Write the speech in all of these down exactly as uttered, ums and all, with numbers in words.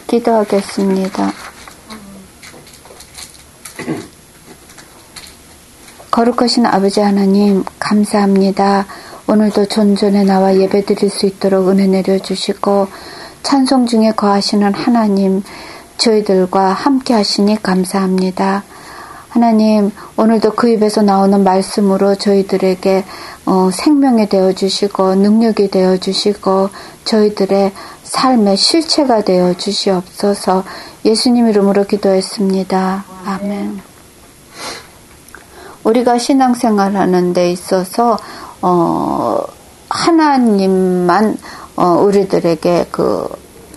기도하겠습니다. 거룩하신 아버지 하나님, 감사합니다. 오늘도 존전에 나와 예배 드릴 수 있도록 은혜 내려주시고 찬송 중에 거하시는 하나님, 저희들과 함께 하시니 감사합니다. 하나님, 오늘도 그 입에서 나오는 말씀으로 저희들에게 어, 생명이 되어주시고 능력이 되어주시고 저희들의 삶의 실체가 되어주시옵소서. 예수님 이름으로 기도했습니다. 아멘. 우리가 신앙생활하는 데 있어서 어, 하나님만 어, 우리들에게 그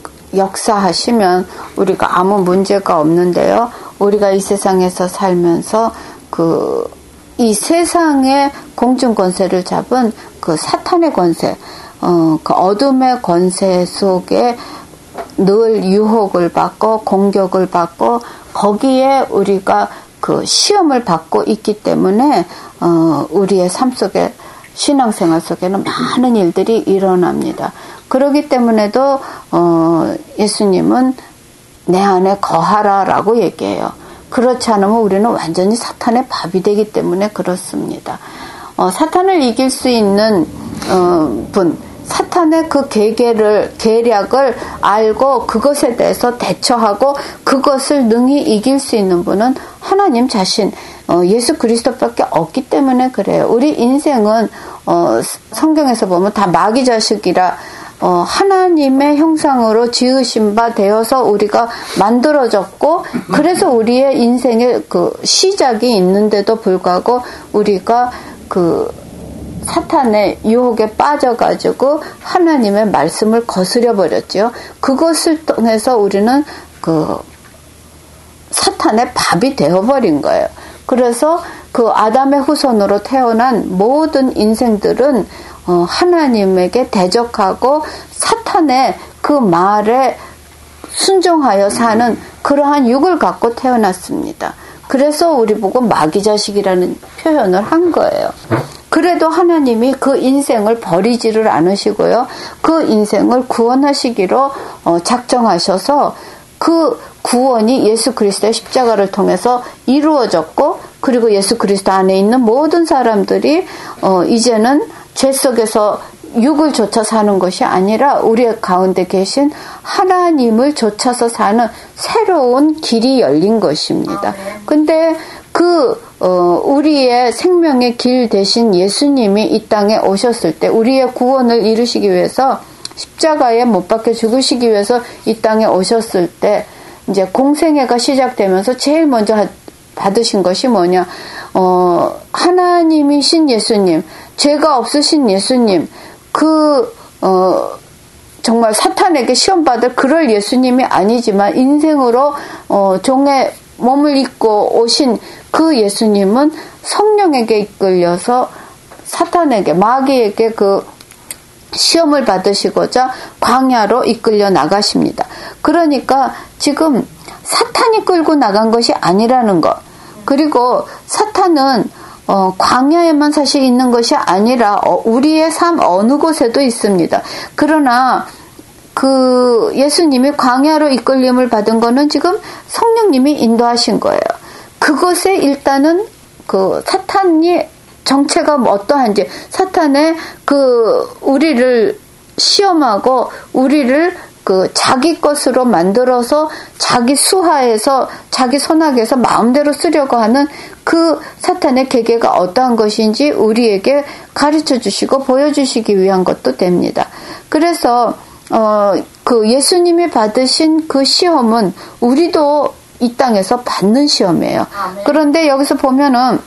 역사하시면 우리가 아무 문제가 없는데요. 우리가 이 세상에서 살면서 그 이 세상의 공중 권세를 잡은 그 사탄의 권세, 어, 그 어둠의 권세 속에 늘 유혹을 받고 공격을 받고 거기에 우리가 그 시험을 받고 있기 때문에 어, 우리의 삶 속에 신앙생활 속에는 많은 일들이 일어납니다. 그렇기 때문에도 어, 예수님은 내 안에 거하라라고 얘기해요. 그렇지 않으면 우리는 완전히 사탄의 밥이 되기 때문에 그렇습니다. 어, 사탄을 이길 수 있는 어, 분, 사탄의 그 계계를, 계략을 알고 그것에 대해서 대처하고 그것을 능히 이길 수 있는 분은 하나님 자신, 어, 예수 그리스도밖에 없기 때문에 그래요. 우리 인생은 어, 성경에서 보면 다 마귀 자식이라 어, 하나님의 형상으로 지으신 바 되어서 우리가 만들어졌고, 그래서 우리의 인생의 그 시작이 있는데도 불구하고 우리가 그 사탄의 유혹에 빠져가지고 하나님의 말씀을 거스려 버렸죠. 그것을 통해서 우리는 그 사탄의 밥이 되어버린 거예요. 그래서 그 아담의 후손으로 태어난 모든 인생들은 어, 하나님에게 대적하고 사탄의 그 말에 순종하여 사는 그러한 육을 갖고 태어났습니다. 그래서 우리 보고 마귀 자식이라는 표현을 한 거예요. 그래도 하나님이 그 인생을 버리지를 않으시고요. 그 인생을 구원하시기로 어, 작정하셔서 그 구원이 예수 그리스도의 십자가를 통해서 이루어졌고, 그리고 예수 그리스도 안에 있는 모든 사람들이 어, 이제는 죄 속에서 육을 좇아 사는 것이 아니라 우리 가운데 계신 하나님을 좇아서 사는 새로운 길이 열린 것입니다. 근데 그 어, 우리의 생명의 길 대신 예수님이 이 땅에 오셨을 때 우리의 구원을 이루시기 위해서 십자가에 못 박혀 죽으시기 위해서 이 땅에 오셨을 때 이제 공생애가 시작되면서 제일 먼저 하, 받으신 것이 뭐냐? 어, 하나님이신 예수님, 죄가 없으신 예수님, 그, 어, 정말 사탄에게 시험받을 그럴 예수님이 아니지만 인생으로, 어, 종의 몸을 입고 오신 그 예수님은 성령에게 이끌려서 사탄에게, 마귀에게 그 시험을 받으시고자 광야로 이끌려 나가십니다. 그러니까 지금 사탄이 끌고 나간 것이 아니라는 것. 그리고 사탄은 어, 광야에만 사실 있는 것이 아니라 어, 우리의 삶 어느 곳에도 있습니다. 그러나 그 예수님이 광야로 이끌림을 받은 거는 지금 성령님이 인도하신 거예요. 그것에 일단은 그 사탄이 정체가 어떠한지, 사탄의 그 우리를 시험하고 우리를 그 자기 것으로 만들어서 자기 수하에서 자기 선악에서 마음대로 쓰려고 하는 그 사탄의 계계가 어떠한 것인지 우리에게 가르쳐 주시고 보여주시기 위한 것도 됩니다. 그래서 어, 그 예수님이 받으신 그 시험은 우리도 이 땅에서 받는 시험이에요. 그런데 여기서 보면은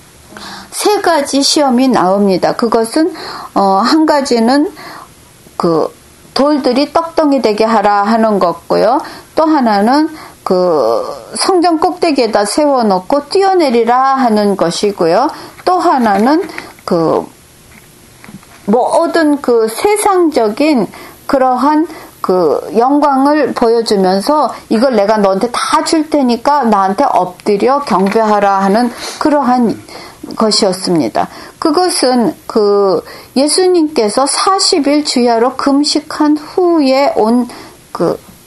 세 가지 시험이 나옵니다. 그것은 어, 한 가지는 그 돌들이 떡덩이 되게 하라 하는 것고요. 또 하나는 그 성전 꼭대기에다 세워놓고 뛰어내리라 하는 것이고요. 또 하나는 그 모든 그 세상적인 그러한 그 영광을 보여주면서 이걸 내가 너한테 다 줄 테니까 나한테 엎드려 경배하라 하는 그러한 것이었습니다. 그것은 그 예수님께서 사십 일 주야로 금식한 후에 온 그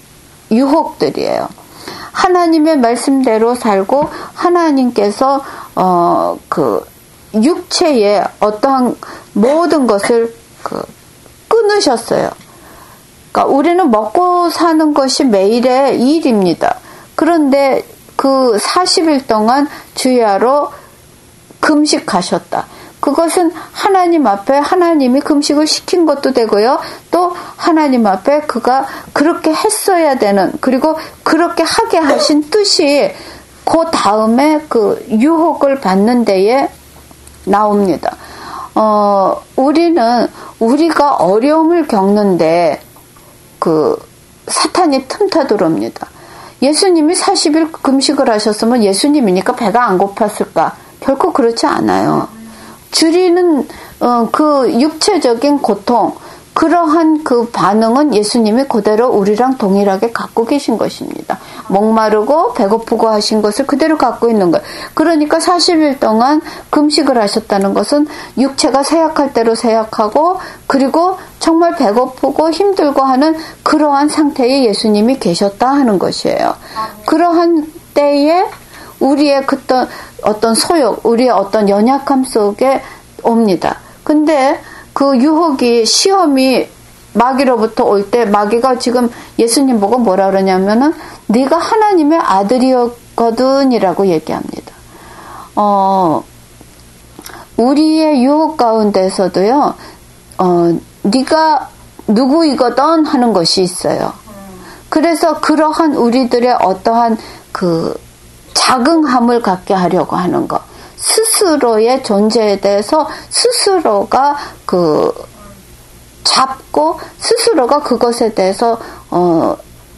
유혹들이에요. 하나님의 말씀대로 살고 하나님께서 어, 그 육체의 어떠한 모든 것을 그 끊으셨어요. 그러니까 우리는 먹고 사는 것이 매일의 일입니다. 그런데 그 사십 일 동안 주야로 금식하셨다. 그것은 하나님 앞에 하나님이 금식을 시킨 것도 되고요. 또 하나님 앞에 그가 그렇게 했어야 되는, 그리고 그렇게 하게 하신 뜻이 그 다음에 그 유혹을 받는 데에 나옵니다. 어, 우리는 우리가 어려움을 겪는데 그 사탄이 틈타 들어옵니다. 예수님이 사십 일 금식을 하셨으면 예수님이니까 배가 안 고팠을까? 결코 그렇지 않아요. 줄이는 어, 그 육체적인 고통, 그러한 그 반응은 예수님이 그대로 우리랑 동일하게 갖고 계신 것입니다. 목마르고 배고프고 하신 것을 그대로 갖고 있는 거예요. 그러니까 사십 일 동안 금식을 하셨다는 것은 육체가 쇠약할 대로 쇠약하고, 그리고 정말 배고프고 힘들고 하는 그러한 상태에 예수님이 계셨다 하는 것이에요. 그러한 때에 우리의 그떤 어떤 소욕, 우리의 어떤 연약함 속에 옵니다. 근데 그 유혹이, 시험이 마귀로부터 올 때 마귀가 지금 예수님 보고 뭐라 그러냐면은 네가 하나님의 아들이었거든이라고 얘기합니다. 어, 우리의 유혹 가운데서도요, 어, 네가 누구이거든 하는 것이 있어요. 그래서 그러한 우리들의 어떠한 그 자긍함을 갖게 하려고 하는 것, 스스로의 존재에 대해서 스스로가 그 잡고 스스로가 그것에 대해서 어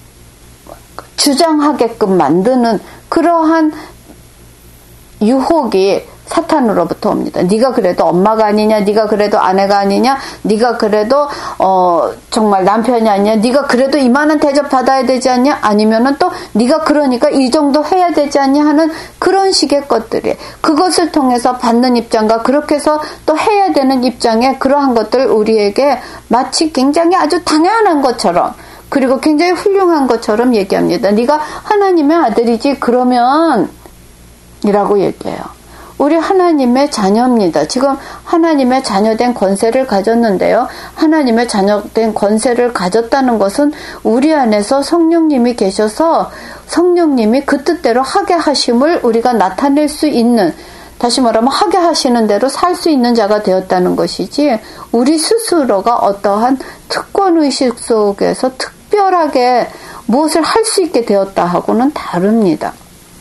주장하게끔 만드는 그러한 유혹이 사탄으로부터 옵니다. 네가 그래도 엄마가 아니냐, 네가 그래도 아내가 아니냐, 네가 그래도 어 정말 남편이 아니냐, 네가 그래도 이만한 대접 받아야 되지 않냐, 아니면은 또 네가 그러니까 이 정도 해야 되지 않냐 하는 그런 식의 것들이, 그것을 통해서 받는 입장과 그렇게 해서 또 해야 되는 입장에 그러한 것들 우리에게 마치 굉장히 아주 당연한 것처럼, 그리고 굉장히 훌륭한 것처럼 얘기합니다. 네가 하나님의 아들이지 그러면 이라고 얘기해요. 우리 하나님의 자녀입니다. 지금 하나님의 자녀된 권세를 가졌는데요. 하나님의 자녀된 권세를 가졌다는 것은 우리 안에서 성령님이 계셔서 성령님이 그 뜻대로 하게 하심을 우리가 나타낼 수 있는, 다시 말하면 하게 하시는 대로 살 수 있는 자가 되었다는 것이지, 우리 스스로가 어떠한 특권의식 속에서 특별하게 무엇을 할 수 있게 되었다 하고는 다릅니다.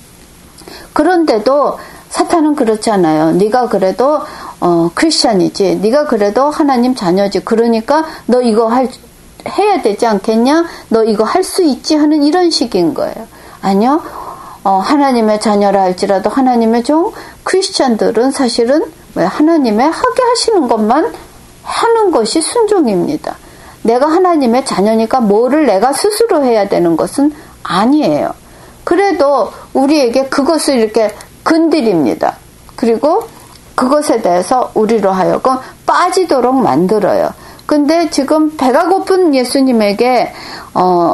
그런데도 사탄은 그렇지 않아요. 네가 그래도 어, 크리스찬이지, 네가 그래도 하나님 자녀지, 그러니까 너 이거 할, 해야 되지 않겠냐, 너 이거 할 수 있지 하는 이런 식인 거예요. 아니요. 어, 하나님의 자녀라 할지라도 하나님의 종 크리스찬들은 사실은 하나님의 하게 하시는 것만 하는 것이 순종입니다. 내가 하나님의 자녀니까 뭐를 내가 스스로 해야 되는 것은 아니에요. 그래도 우리에게 그것을 이렇게 건드립니다. 그리고 그것에 대해서 우리로 하여금 빠지도록 만들어요. 근데 지금 배가 고픈 예수님에게 어,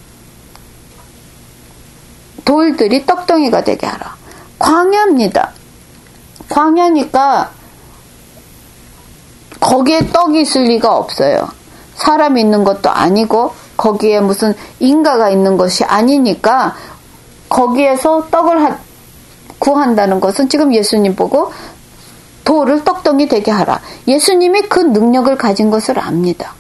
돌들이 떡덩이가 되게 하라. 광야입니다. 광야니까 거기에 떡이 있을 리가 없어요. 사람이 있는 것도 아니고 거기에 무슨 인가가 있는 것이 아니니까 거기에서 떡을 하, 구한다는 것은 지금 예수님 보고 돌을 떡덩이 되게 하라. 예수님이 그 능력을 가진 것을 압니다.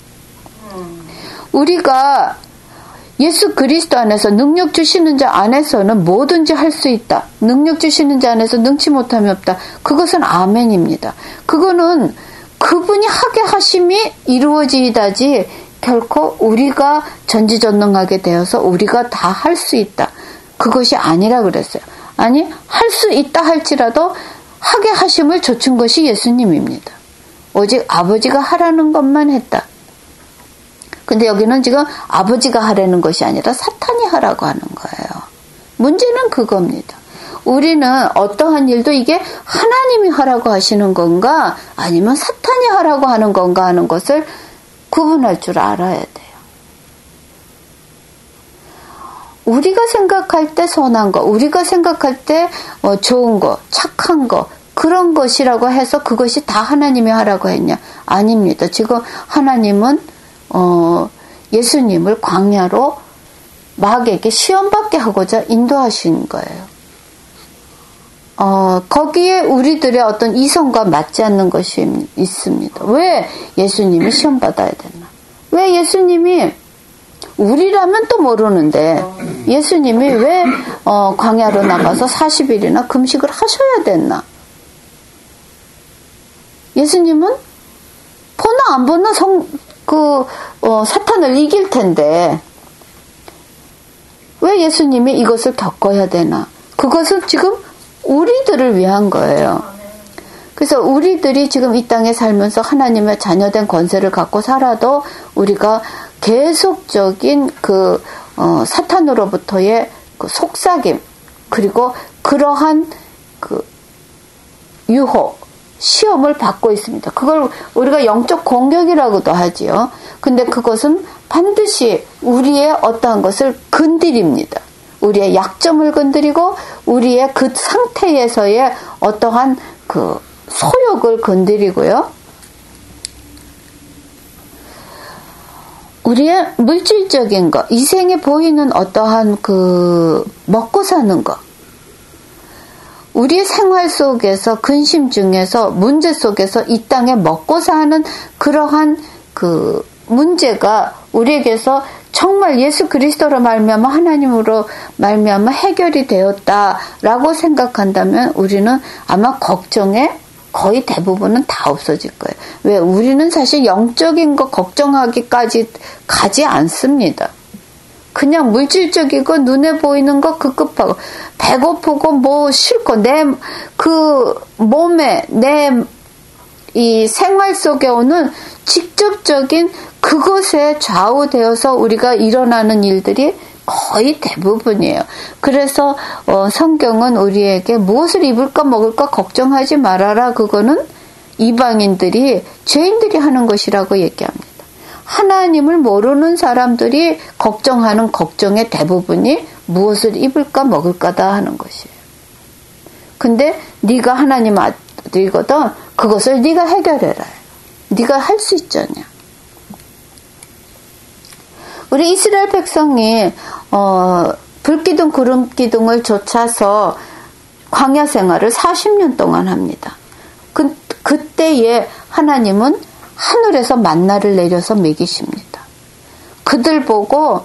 우리가 예수 그리스도 안에서, 능력 주시는 자 안에서는 뭐든지 할 수 있다. 능력 주시는 자 안에서 능치 못함이 없다. 그것은 아멘입니다. 그거는 그분이 하게 하심이 이루어지다지 결코 우리가 전지전능하게 되어서 우리가 다 할 수 있다. 그것이 아니라 그랬어요. 아니, 할 수 있다 할지라도 하게 하심을 좇은 것이 예수님입니다. 오직 아버지가 하라는 것만 했다. 근데 여기는 지금 아버지가 하라는 것이 아니라 사탄이 하라고 하는 거예요. 문제는 그겁니다. 우리는 어떠한 일도 이게 하나님이 하라고 하시는 건가 아니면 사탄이 하라고 하는 건가 하는 것을 구분할 줄 알아야 돼요. 우리가 생각할 때 선한 거, 우리가 생각할 때 어, 좋은 거, 착한 거, 그런 것이라고 해서 그것이 다 하나님이 하라고 했냐? 아닙니다. 지금 하나님은 어, 예수님을 광야로 마귀에게 시험받게 하고자 인도하신 거예요. 어, 거기에 우리들의 어떤 이성과 맞지 않는 것이 있습니다. 왜 예수님이 시험받아야 됐나? 왜 예수님이, 우리라면 또 모르는데, 예수님이 왜, 어, 광야로 나가서 사십 일이나 금식을 하셔야 됐나? 예수님은 보나 안 보나 성, 그, 어, 사탄을 이길 텐데, 왜 예수님이 이것을 겪어야 되나? 그것은 지금 우리들을 위한 거예요. 그래서 우리들이 지금 이 땅에 살면서 하나님의 자녀된 권세를 갖고 살아도 우리가 계속적인 그 어, 사탄으로부터의 그 속삭임, 그리고 그러한 그 유혹, 시험을 받고 있습니다. 그걸 우리가 영적 공격이라고도 하지요. 근데 그것은 반드시 우리의 어떠한 것을 건드립니다. 우리의 약점을 건드리고 우리의 그 상태에서의 어떠한 그 소욕을 건드리고요. 우리의 물질적인 것, 이 생에 보이는 어떠한 그 먹고 사는 것, 우리의 생활 속에서 근심 중에서 문제 속에서 이 땅에 먹고 사는 그러한 그 문제가 우리에게서 정말 예수 그리스도로 말미암아 하나님으로 말미암아 해결이 되었다라고 생각한다면 우리는 아마 걱정에 거의 대부분은 다 없어질 거예요. 왜? 우리는 사실 영적인 거 걱정하기까지 가지 않습니다. 그냥 물질적이고 눈에 보이는 거 급급하고 배고프고 뭐 싫고 내 그 몸에 내 이 생활 속에 오는 직접적인 그것에 좌우되어서 우리가 일어나는 일들이 거의 대부분이에요. 그래서 어, 성경은 우리에게 무엇을 입을까 먹을까 걱정하지 말아라. 그거는 이방인들이 죄인들이 하는 것이라고 얘기합니다. 하나님을 모르는 사람들이 걱정하는 걱정의 대부분이 무엇을 입을까 먹을까다 하는 것이에요. 근데 네가 하나님 아들이거든. 그것을 네가 해결해라. 네가 할 수 있잖냐. 우리 이스라엘 백성이 어, 불기둥 구름기둥을 좇아서 광야 생활을 사십 년 동안 합니다. 그, 그때에 하나님은 하늘에서 만나를 내려서 먹이십니다. 그들 보고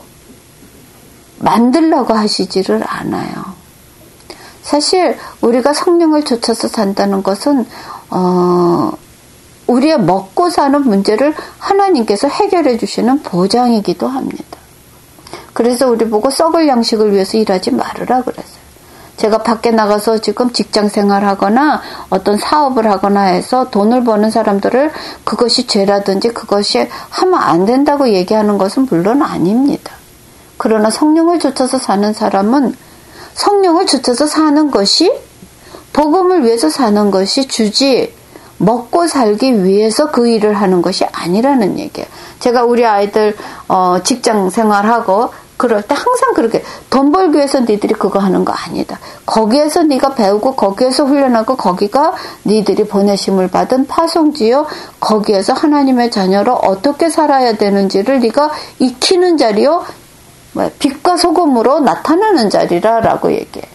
만들라고 하시지를 않아요. 사실 우리가 성령을 좇아서 산다는 것은 어, 우리의 먹고 사는 문제를 하나님께서 해결해 주시는 보장이기도 합니다. 그래서 우리 보고 썩을 양식을 위해서 일하지 말으라 그랬어요. 제가 밖에 나가서 지금 직장 생활하거나 어떤 사업을 하거나 해서 돈을 버는 사람들을 그것이 죄라든지 그것이 하면 안 된다고 얘기하는 것은 물론 아닙니다. 그러나 성령을 좇아서 사는 사람은 성령을 좇아서 사는 것이 복음을 위해서 사는 것이 주지 먹고 살기 위해서 그 일을 하는 것이 아니라는 얘기예요. 제가 우리 아이들 어, 직장 생활하고 그럴 때 항상 그렇게 돈 벌기 위해서 니들이 그거 하는 거 아니다. 거기에서 네가 배우고 거기에서 훈련하고 거기가 니들이 보내심을 받은 파송지요. 거기에서 하나님의 자녀로 어떻게 살아야 되는지를 네가 익히는 자리요. 빛과 소금으로 나타나는 자리라라고 얘기해요.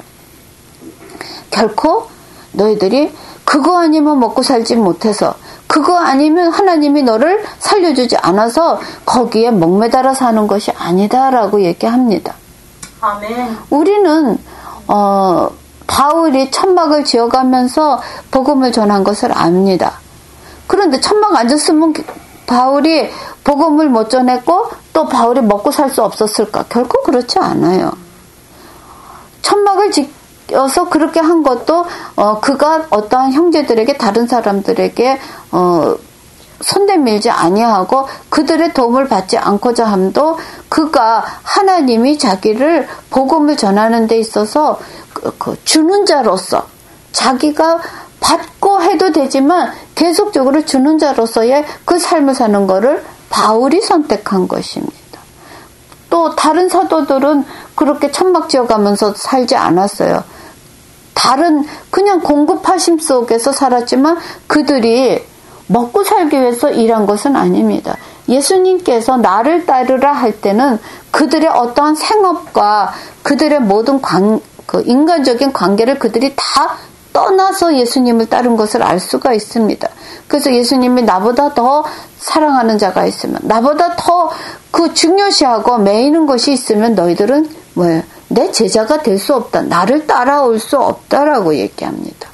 결코 너희들이 그거 아니면 먹고 살지 못해서 그거 아니면 하나님이 너를 살려주지 않아서 거기에 목매달아 사는 것이 아니다라고 얘기합니다. 아멘. 우리는 어, 바울이 천막을 지어가면서 복음을 전한 것을 압니다. 그런데 천막 안 졌으면 바울이 복음을 못 전했고 또 바울이 먹고 살 수 없었을까? 결코 그렇지 않아요. 천막을 지어서 그렇게 한 것도 어, 그가 어떠한 형제들에게 다른 사람들에게 어, 손대밀지 아니하고 그들의 도움을 받지 않고자 함도 그가 하나님이 자기를 복음을 전하는 데 있어서 그, 그 주는 자로서 자기가 받고 해도 되지만 계속적으로 주는 자로서의 그 삶을 사는 것을 바울이 선택한 것입니다. 또 다른 사도들은 그렇게 천막 지어가면서 살지 않았어요. 다른 그냥 공급하심 속에서 살았지만 그들이 먹고 살기 위해서 일한 것은 아닙니다. 예수님께서 나를 따르라 할 때는 그들의 어떠한 생업과 그들의 모든 관, 그 인간적인 관계를 그들이 다 떠나서 예수님을 따른 것을 알 수가 있습니다. 그래서 예수님이 나보다 더 사랑하는 자가 있으면, 나보다 더 그 중요시하고 매이는 것이 있으면 너희들은 뭐예요? 내 제자가 될 수 없다. 나를 따라올 수 없다라고 얘기합니다.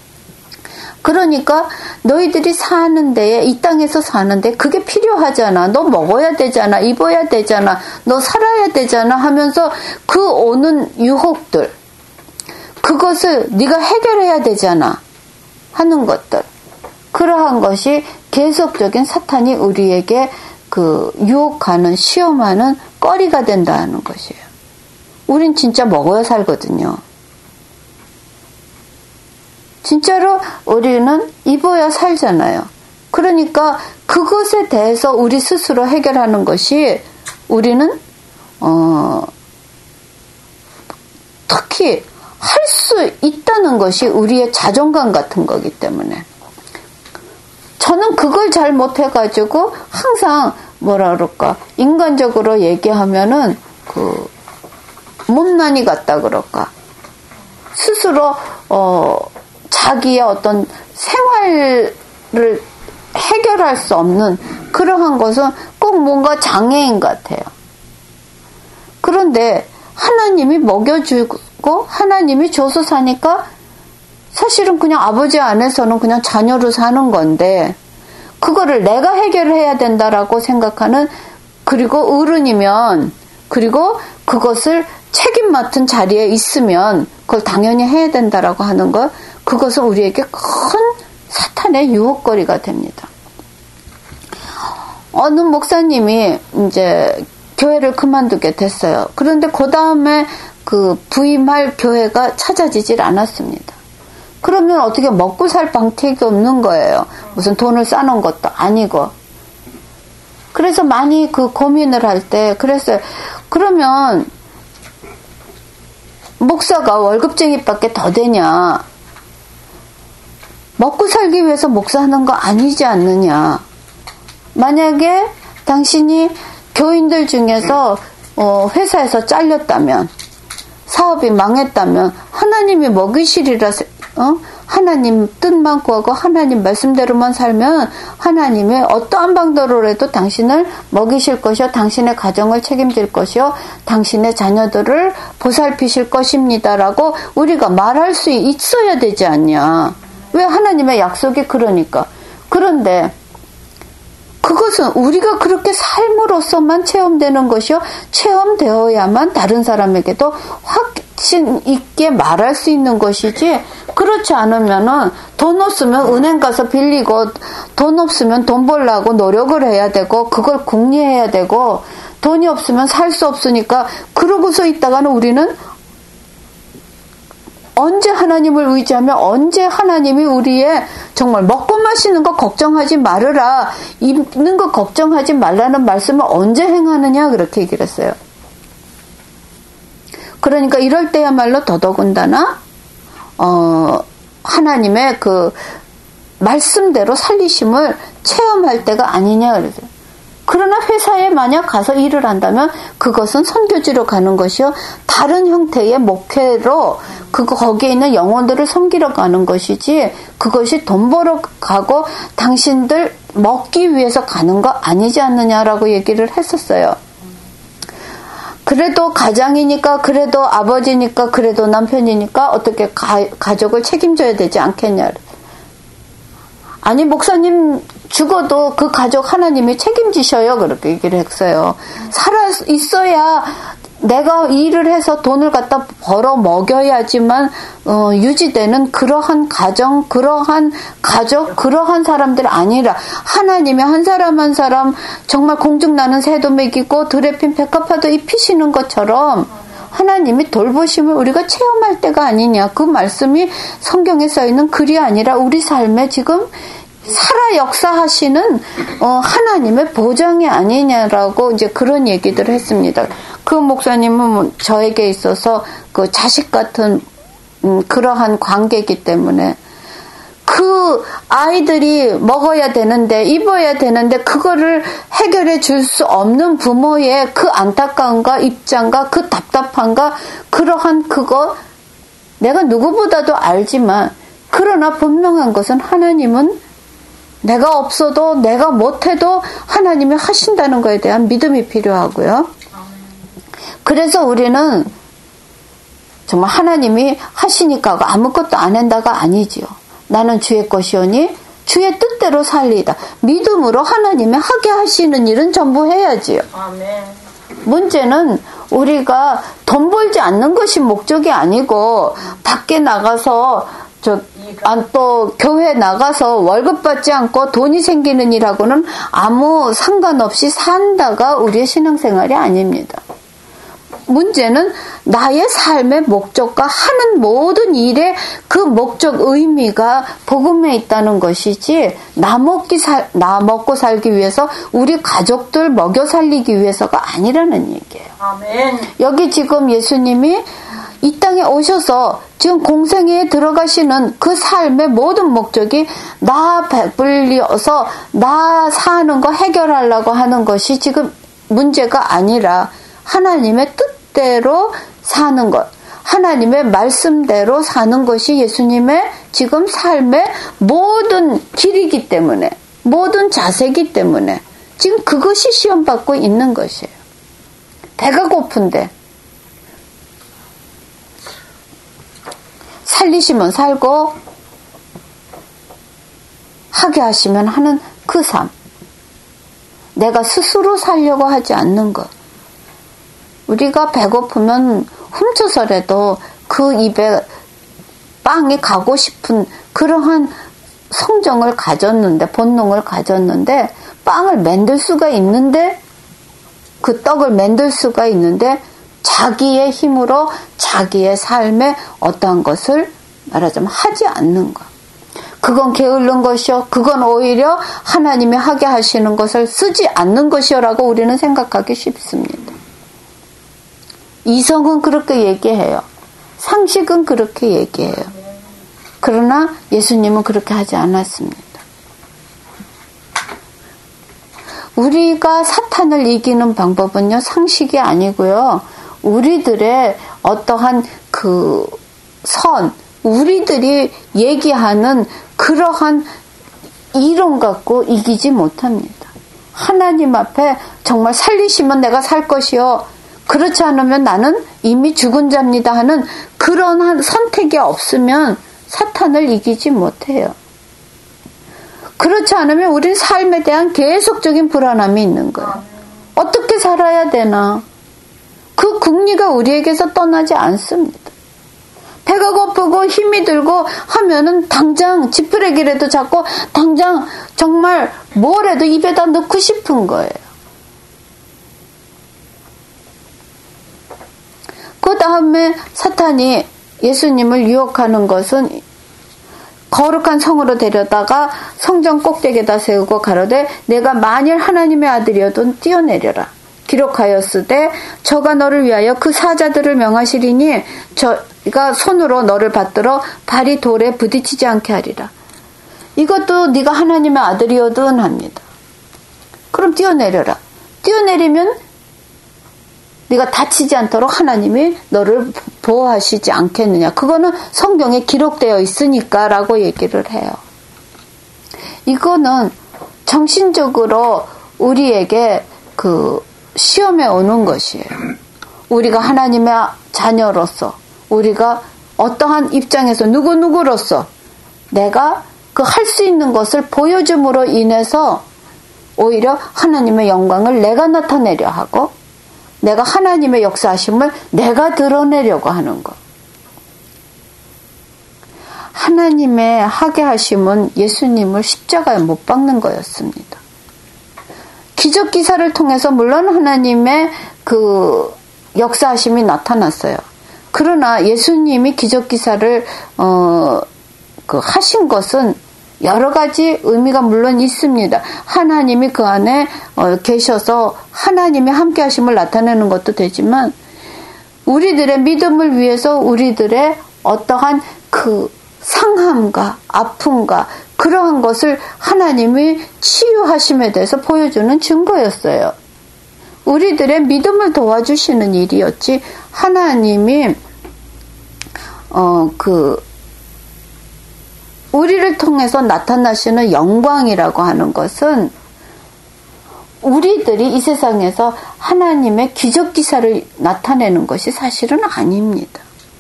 그러니까 너희들이 사는 데에, 이 땅에서 사는데 그게 필요하잖아. 너 먹어야 되잖아. 입어야 되잖아. 너 살아야 되잖아 하면서 그 오는 유혹들, 그것을 네가 해결해야 되잖아 하는 것들, 그러한 것이 계속적인 사탄이 우리에게 그 유혹하는, 시험하는 꺼리가 된다는 것이에요. 우린 진짜 먹어야 살거든요. 진짜로 우리는 입어야 살잖아요. 그러니까 그것에 대해서 우리 스스로 해결하는 것이 우리는 어, 특히 할 수 있다는 것이 우리의 자존감 같은 거기 때문에, 저는 그걸 잘 못해가지고 항상 뭐라 그럴까, 인간적으로 얘기하면은 그 못난이 같다 그럴까, 스스로 어 자기의 어떤 생활을 해결할 수 없는 그러한 것은 꼭 뭔가 장애인 같아요. 그런데 하나님이 먹여주고 하나님이 줘서 사니까 사실은 그냥 아버지 안에서는 그냥 자녀로 사는 건데, 그거를 내가 해결해야 된다라고 생각하는, 그리고 어른이면, 그리고 그것을 책임 맡은 자리에 있으면 그걸 당연히 해야 된다라고 하는 것, 그것은 우리에게 큰 사탄의 유혹거리가 됩니다. 어느 목사님이 이제 교회를 그만두게 됐어요. 그런데 그 다음에 그 부임할 교회가 찾아지질 않았습니다. 그러면 어떻게 먹고 살 방책이 없는 거예요. 무슨 돈을 쌓는 것도 아니고. 그래서 많이 그 고민을 할 때 그랬어요. 그러면 목사가 월급쟁이밖에 더 되냐? 먹고 살기 위해서 목사하는 거 아니지 않느냐? 만약에 당신이 교인들 중에서 어, 회사에서 잘렸다면, 사업이 망했다면 하나님이 먹이시리라, 어? 하나님 뜻만 구하고 하나님 말씀대로만 살면 하나님의 어떠한 방도로라도 당신을 먹이실 것이요, 당신의 가정을 책임질 것이요, 당신의 자녀들을 보살피실 것입니다라고 우리가 말할 수 있어야 되지 않냐. 왜? 하나님의 약속이 그러니까. 그런데 그것은 우리가 그렇게 삶으로서만 체험되는 것이요, 체험되어야만 다른 사람에게도 확신 있게 말할 수 있는 것이지, 그렇지 않으면은 돈 없으면 은행 가서 빌리고, 돈 없으면 돈 벌려고 노력을 해야 되고, 그걸 궁리해야 되고, 돈이 없으면 살 수 없으니까 그러고서 있다가는 우리는 언제 하나님을 의지하며, 언제 하나님이 우리의 정말 먹고 마시는 거 걱정하지 말으라, 입는 거 걱정하지 말라는 말씀을 언제 행하느냐, 그렇게 얘기를 했어요. 그러니까 이럴 때야말로 더더군다나 어, 하나님의 그 말씀대로 살리심을 체험할 때가 아니냐 그러세요. 그러나 회사에 만약 가서 일을 한다면 그것은 선교지로 가는 것이요, 다른 형태의 목회로 그거 거기에 있는 영혼들을 섬기러 가는 것이지, 그것이 돈 벌어 가고 당신들 먹기 위해서 가는 거 아니지 않느냐라고 얘기를 했었어요. 그래도 가장이니까, 그래도 아버지니까, 그래도 남편이니까 어떻게 가, 가족을 책임져야 되지 않겠냐. 아니, 목사님 죽어도 그 가족 하나님이 책임지셔요. 그렇게 얘기를 했어요. 살아 있어야 내가 일을 해서 돈을 갖다 벌어 먹여야지만 어, 유지되는 그러한 가정, 그러한 가족, 그러한 사람들 아니라, 하나님이 한 사람 한 사람 정말 공중나는 새도 먹이고 들에 핀 백합화도 입히시는 것처럼 하나님이 돌보심을 우리가 체험할 때가 아니냐. 그 말씀이 성경에 써있는 글이 아니라 우리 삶에 지금 살아 역사하시는 어, 하나님의 보장이 아니냐라고 이제 그런 얘기들을 했습니다. 그 목사님은 저에게 있어서 그 자식 같은 음, 그러한 관계이기 때문에 그 아이들이 먹어야 되는데 입어야 되는데 그거를 해결해 줄 수 없는 부모의 그 안타까움과 입장과 그 답답함과 그러한 그거 내가 누구보다도 알지만 그러나 분명한 것은 하나님은 내가 없어도 내가 못해도 하나님이 하신다는 것에 대한 믿음이 필요하고요. 그래서 우리는 정말 하나님이 하시니까 아무것도 안 한다가 아니지요. 나는 주의 것이오니 주의 뜻대로 살리다. 믿음으로 하나님이 하게 하시는 일은 전부 해야지요. 아멘. 문제는 우리가 돈 벌지 않는 것이 목적이 아니고 밖에 나가서 저, 아, 또 교회 나가서 월급 받지 않고 돈이 생기는 일하고는 아무 상관없이 산다가 우리의 신앙생활이 아닙니다. 문제는 나의 삶의 목적과 하는 모든 일의 그 목적 의미가 복음에 있다는 것이지 나 먹기 살, 나 먹고 살기 위해서 우리 가족들 먹여 살리기 위해서가 아니라는 얘기예요. 아멘. 여기 지금 예수님이 이 땅에 오셔서 지금 공생애에 들어가시는 그 삶의 모든 목적이 나 배불려서 나 사는 거 해결하려고 하는 것이 지금 문제가 아니라 하나님의 뜻대로 사는 것, 하나님의 말씀대로 사는 것이 예수님의 지금 삶의 모든 길이기 때문에, 모든 자세이기 때문에 지금 그것이 시험받고 있는 것이에요. 배가 고픈데 살리시면 살고 하게 하시면 하는 그 삶. 내가 스스로 살려고 하지 않는 것. 우리가 배고프면 훔쳐서라도 그 입에 빵이 가고 싶은 그러한 성정을 가졌는데, 본능을 가졌는데 빵을 만들 수가 있는데, 그 떡을 만들 수가 있는데 자기의 힘으로 자기의 삶에 어떠한 것을 말하자면 하지 않는 것. 그건 게으른 것이요. 그건 오히려 하나님이 하게 하시는 것을 쓰지 않는 것이요라고 우리는 생각하기 쉽습니다. 이성은 그렇게 얘기해요. 상식은 그렇게 얘기해요. 그러나 예수님은 그렇게 하지 않았습니다. 우리가 사탄을 이기는 방법은요, 상식이 아니고요. 우리들의 어떠한 그 선, 우리들이 얘기하는 그러한 이론 갖고 이기지 못합니다. 하나님 앞에 정말 살리시면 내가 살 것이요. 그렇지 않으면 나는 이미 죽은 자입니다 하는 그런 선택이 없으면 사탄을 이기지 못해요. 그렇지 않으면 우리는 삶에 대한 계속적인 불안함이 있는 거예요. 어떻게 살아야 되나? 그 궁리가 우리에게서 떠나지 않습니다. 배가 고프고 힘이 들고 하면은 당장 지푸레기라도 잡고 당장 정말 뭐라도 입에다 넣고 싶은 거예요. 그 다음에 사탄이 예수님을 유혹하는 것은 거룩한 성으로 데려다가 성전 꼭대기에다 세우고 가로되 내가 만일 하나님의 아들이어도 뛰어내려라. 기록하였으되 저가 너를 위하여 그 사자들을 명하시리니 저가 손으로 너를 받들어 발이 돌에 부딪히지 않게 하리라. 이것도 네가 하나님의 아들이어든 합니다. 그럼 뛰어내려라. 뛰어내리면 네가 다치지 않도록 하나님이 너를 보호하시지 않겠느냐. 그거는 성경에 기록되어 있으니까 라고 얘기를 해요. 이거는 정신적으로 우리에게 그 시험에 오는 것이에요. 우리가 하나님의 자녀로서 우리가 어떠한 입장에서 누구누구로서 내가 그 할 수 있는 것을 보여줌으로 인해서 오히려 하나님의 영광을 내가 나타내려 하고 내가 하나님의 역사하심을 내가 드러내려고 하는 것. 하나님의 하게 하심은 예수님을 십자가에 못 박는 거였습니다. 기적 기사를 통해서 물론 하나님의 그 역사하심이 나타났어요. 그러나 예수님이 기적 기사를 어, 그 하신 것은 여러 가지 의미가 물론 있습니다. 하나님이 그 안에 계셔서 하나님이 함께 하심을 나타내는 것도 되지만 우리들의 믿음을 위해서 우리들의 어떠한 그 상함과 아픔과 그러한 것을 하나님이 치유하심에 대해서 보여주는 증거였어요. 우리들의 믿음을 도와주시는 일이었지 하나님이 어, 그 우리를 통해서 나타나시는 영광이라고 하는 것은 우리들이 이 세상에서 하나님의 기적 기사를 나타내는 것이 사실은 아닙니다.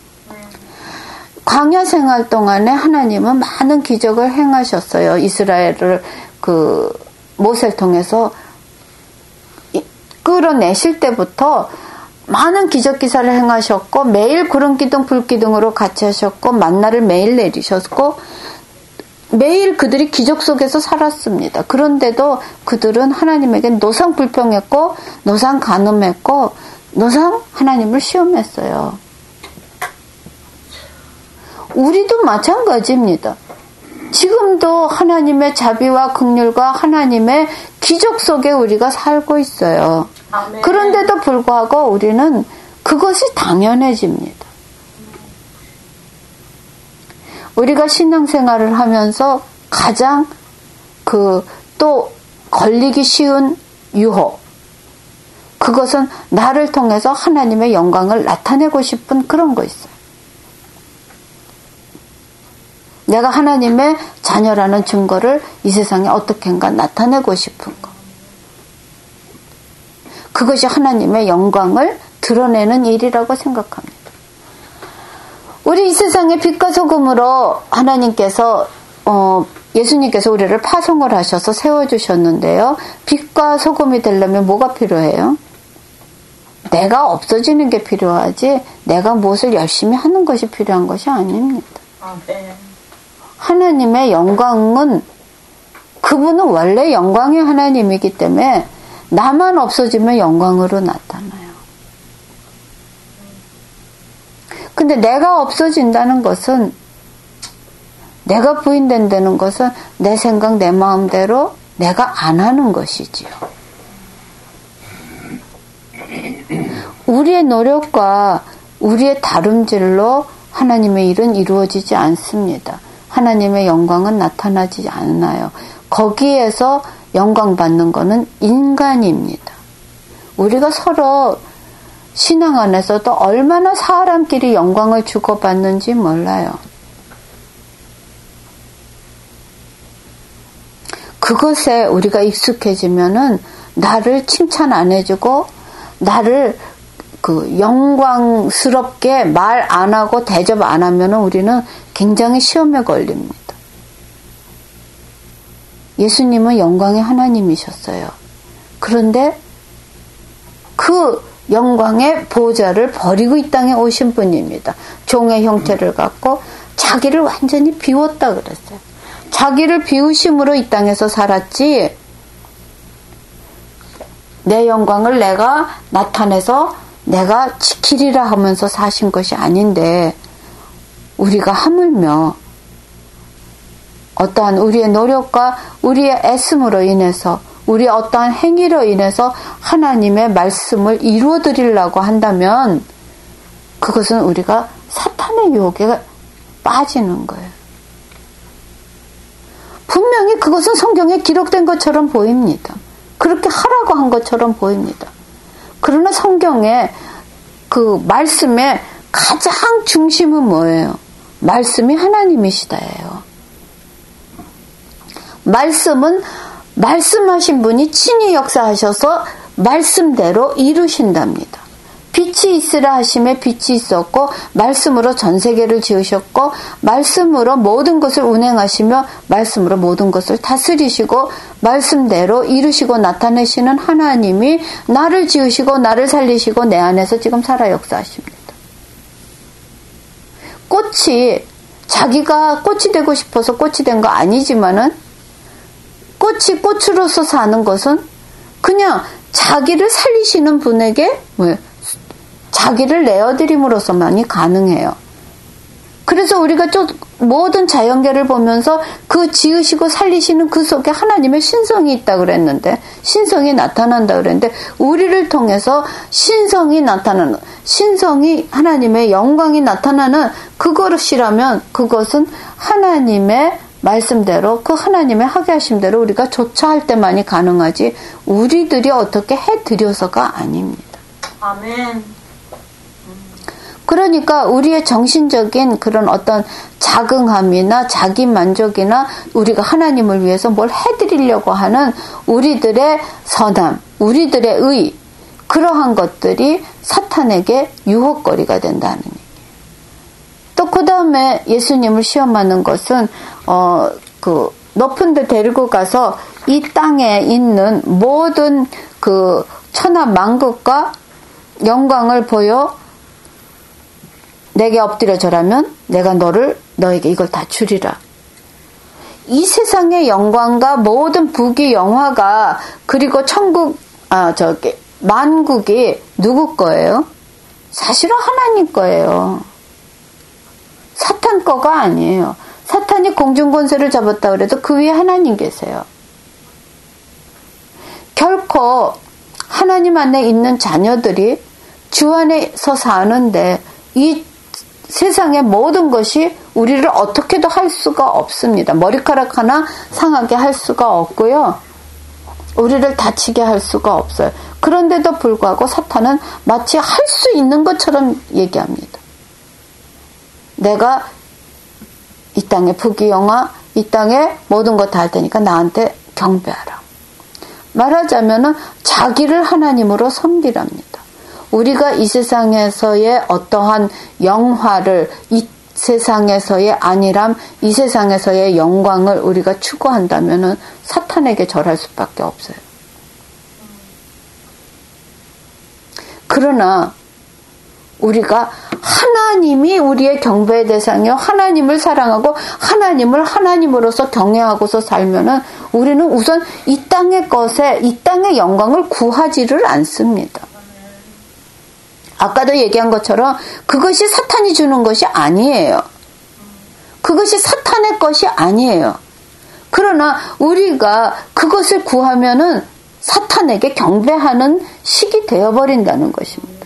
광야 생활 동안에 하나님은 많은 기적을 행하셨어요. 이스라엘을 그 모세를 통해서 끌어내실 때부터 많은 기적 기사를 행하셨고 매일 구름 기둥 불 기둥으로 같이 하셨고 만나를 매일 내리셨고 매일 그들이 기적 속에서 살았습니다. 그런데도 그들은 하나님에게 노상 불평했고 노상 간음했고 노상 하나님을 시험했어요. 우리도 마찬가지입니다. 지금도 하나님의 자비와 긍휼과 하나님의 기적 속에 우리가 살고 있어요. 아멘. 그런데도 불구하고 우리는 그것이 당연해집니다. 우리가 신앙생활을 하면서 가장 그 또 걸리기 쉬운 유혹, 그것은 나를 통해서 하나님의 영광을 나타내고 싶은 그런 거 있어요. 내가 하나님의 자녀라는 증거를 이 세상에 어떻게인가 나타내고 싶은 거. 그것이 하나님의 영광을 드러내는 일이라고 생각합니다. 우리 이 세상의 빛과 소금으로 하나님께서 어, 예수님께서 우리를 파송을 하셔서 세워주셨는데요. 빛과 소금이 되려면 뭐가 필요해요? 내가 없어지는 게 필요하지 내가 무엇을 열심히 하는 것이 필요한 것이 아닙니다. 아, 네. 하나님의 영광은 그분은 원래 영광의 하나님이기 때문에 나만 없어지면 영광으로 나타나요. 근데 내가 없어진다는 것은 내가 부인된다는 것은 내 생각 내 마음대로 내가 안 하는 것이지요. 우리의 노력과 우리의 다름질로 하나님의 일은 이루어지지 않습니다. 하나님의 영광은 나타나지 않아요. 거기에서 영광 받는 것은 인간입니다. 우리가 서로 신앙 안에서도 얼마나 사람끼리 영광을 주고받는지 몰라요. 그것에 우리가 익숙해지면은 나를 칭찬 안 해주고 나를 그 영광스럽게 말 안 하고 대접 안 하면은 우리는 굉장히 시험에 걸립니다. 예수님은 영광의 하나님이셨어요. 그런데 그 영광의 보좌를 버리고 이 땅에 오신 분입니다. 종의 형태를 갖고 자기를 완전히 비웠다 그랬어요. 자기를 비우심으로 이 땅에서 살았지 내 영광을 내가 나타내서 내가 지키리라 하면서 사신 것이 아닌데 우리가 하물며 어떠한 우리의 노력과 우리의 애씀으로 인해서 우리의 어떠한 행위로 인해서 하나님의 말씀을 이루어드리려고 한다면 그것은 우리가 사탄의 유혹에 빠지는 거예요. 분명히 그것은 성경에 기록된 것처럼 보입니다. 그렇게 하라고 한 것처럼 보입니다. 그러나 성경의 그 말씀의 가장 중심은 뭐예요? 말씀이 하나님이시다예요. 말씀은 말씀하신 분이 친히 역사하셔서 말씀대로 이루신답니다. 빛이 있으라 하심에 빛이 있었고 말씀으로 전 세계를 지으셨고 말씀으로 모든 것을 운행하시며 말씀으로 모든 것을 다스리시고 말씀대로 이루시고 나타내시는 하나님이 나를 지으시고 나를 살리시고 내 안에서 지금 살아 역사하십니다. 꽃이 자기가 꽃이 되고 싶어서 꽃이 된 거 아니지만은 꽃이 꽃으로서 사는 것은 그냥 자기를 살리시는 분에게 뭐예요? 자기를 내어드림으로서만이 가능해요. 그래서 우리가 좀 모든 자연계를 보면서 그 지으시고 살리시는 그 속에 하나님의 신성이 있다 그랬는데, 신성이 나타난다 그랬는데, 우리를 통해서 신성이 나타나는, 신성이 하나님의 영광이 나타나는 그것이라면 그것은 하나님의 말씀대로, 그 하나님의 하게 하심대로 우리가 조차할 때만이 가능하지 우리들이 어떻게 해드려서가 아닙니다. 아멘. 그러니까 우리의 정신적인 그런 어떤 자긍함이나 자기 만족이나 우리가 하나님을 위해서 뭘 해드리려고 하는 우리들의 선함, 우리들의 의, 그러한 것들이 사탄에게 유혹거리가 된다는 얘기예요. 또 그 다음에 예수님을 시험하는 것은 어, 그 높은 데 데리고 가서 이 땅에 있는 모든 그 천하 만국과 영광을 보여 내게 엎드려 절하면 내가 너를 너에게 이걸 다 주리라. 이 세상의 영광과 모든 부귀 영화가 그리고 천국 아 저기 만국이 누구 거예요? 사실은 하나님 거예요. 사탄 거가 아니에요. 사탄이 공중 권세를 잡았다 그래도 그 위에 하나님 계세요. 결코 하나님 안에 있는 자녀들이 주 안에서 사는데 이 세상의 모든 것이 우리를 어떻게도 할 수가 없습니다. 머리카락 하나 상하게 할 수가 없고요. 우리를 다치게 할 수가 없어요. 그런데도 불구하고 사탄은 마치 할 수 있는 것처럼 얘기합니다. 내가 이 땅의 부귀영화, 이 땅의 모든 것 다 할 테니까 나한테 경배하라. 말하자면은 자기를 하나님으로 섬기랍니다. 우리가 이 세상에서의 어떠한 영화를, 이 세상에서의 안일함, 이 세상에서의 영광을 우리가 추구한다면은 사탄에게 절할 수밖에 없어요. 그러나 우리가 하나님이 우리의 경배의 대상이요, 하나님을 사랑하고 하나님을 하나님으로서 경외하고서 살면은 우리는 우선 이 땅의 것에, 이 땅의 영광을 구하지를 않습니다. 아까도 얘기한 것처럼 그것이 사탄이 주는 것이 아니에요. 그것이 사탄의 것이 아니에요. 그러나 우리가 그것을 구하면은 사탄에게 경배하는 식이 되어버린다는 것입니다.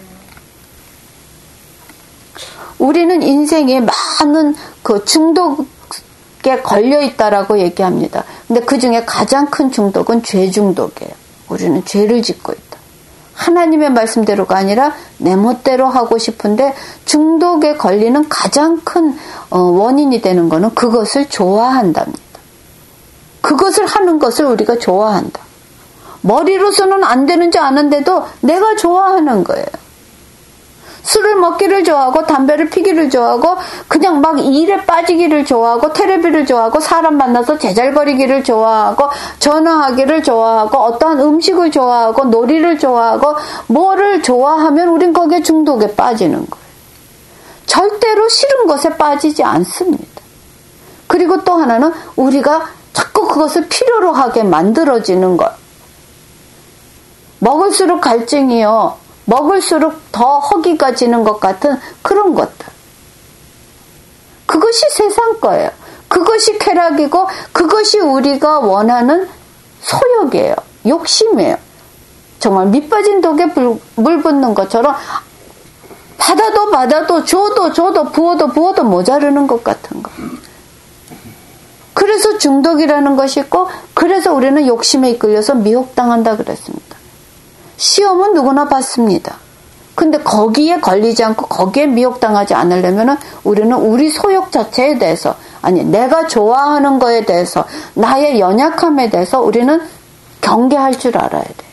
우리는 인생에 많은 그 중독에 걸려 있다라고 얘기합니다. 근데 그 중에 가장 큰 중독은 죄 중독이에요. 우리는 죄를 짓고 있다. 하나님의 말씀대로가 아니라 내 멋대로 하고 싶은데 중독에 걸리는 가장 큰 원인이 되는 것은 그것을 좋아한답니다. 그것을 하는 것을 우리가 좋아한다. 머리로서는 안 되는지 아는데도 내가 좋아하는 거예요. 술을 먹기를 좋아하고 담배를 피기를 좋아하고 그냥 막 일에 빠지기를 좋아하고 텔레비를 좋아하고 사람 만나서 제잘거리기를 좋아하고 전화하기를 좋아하고 어떠한 음식을 좋아하고 놀이를 좋아하고 뭐를 좋아하면 우린 거기에 중독에 빠지는 거예요. 절대로 싫은 것에 빠지지 않습니다. 그리고 또 하나는 우리가 자꾸 그것을 필요로 하게 만들어지는 것. 먹을수록 갈증이요. 먹을수록 더 허기가 지는 것 같은 그런 것들. 그것이 세상 거예요. 그것이 쾌락이고 그것이 우리가 원하는 소욕이에요. 욕심이에요. 정말 밑빠진 독에 물, 물 붓는 것처럼 받아도 받아도 줘도 줘도 부어도 부어도 모자르는 것 같은 거. 그래서 중독이라는 것이 있고 그래서 우리는 욕심에 이끌려서 미혹당한다 그랬습니다. 시험은 누구나 받습니다. 근데 거기에 걸리지 않고 거기에 미혹당하지 않으려면 우리는 우리 소욕 자체에 대해서, 아니 내가 좋아하는 거에 대해서, 나의 연약함에 대해서 우리는 경계할 줄 알아야 돼요.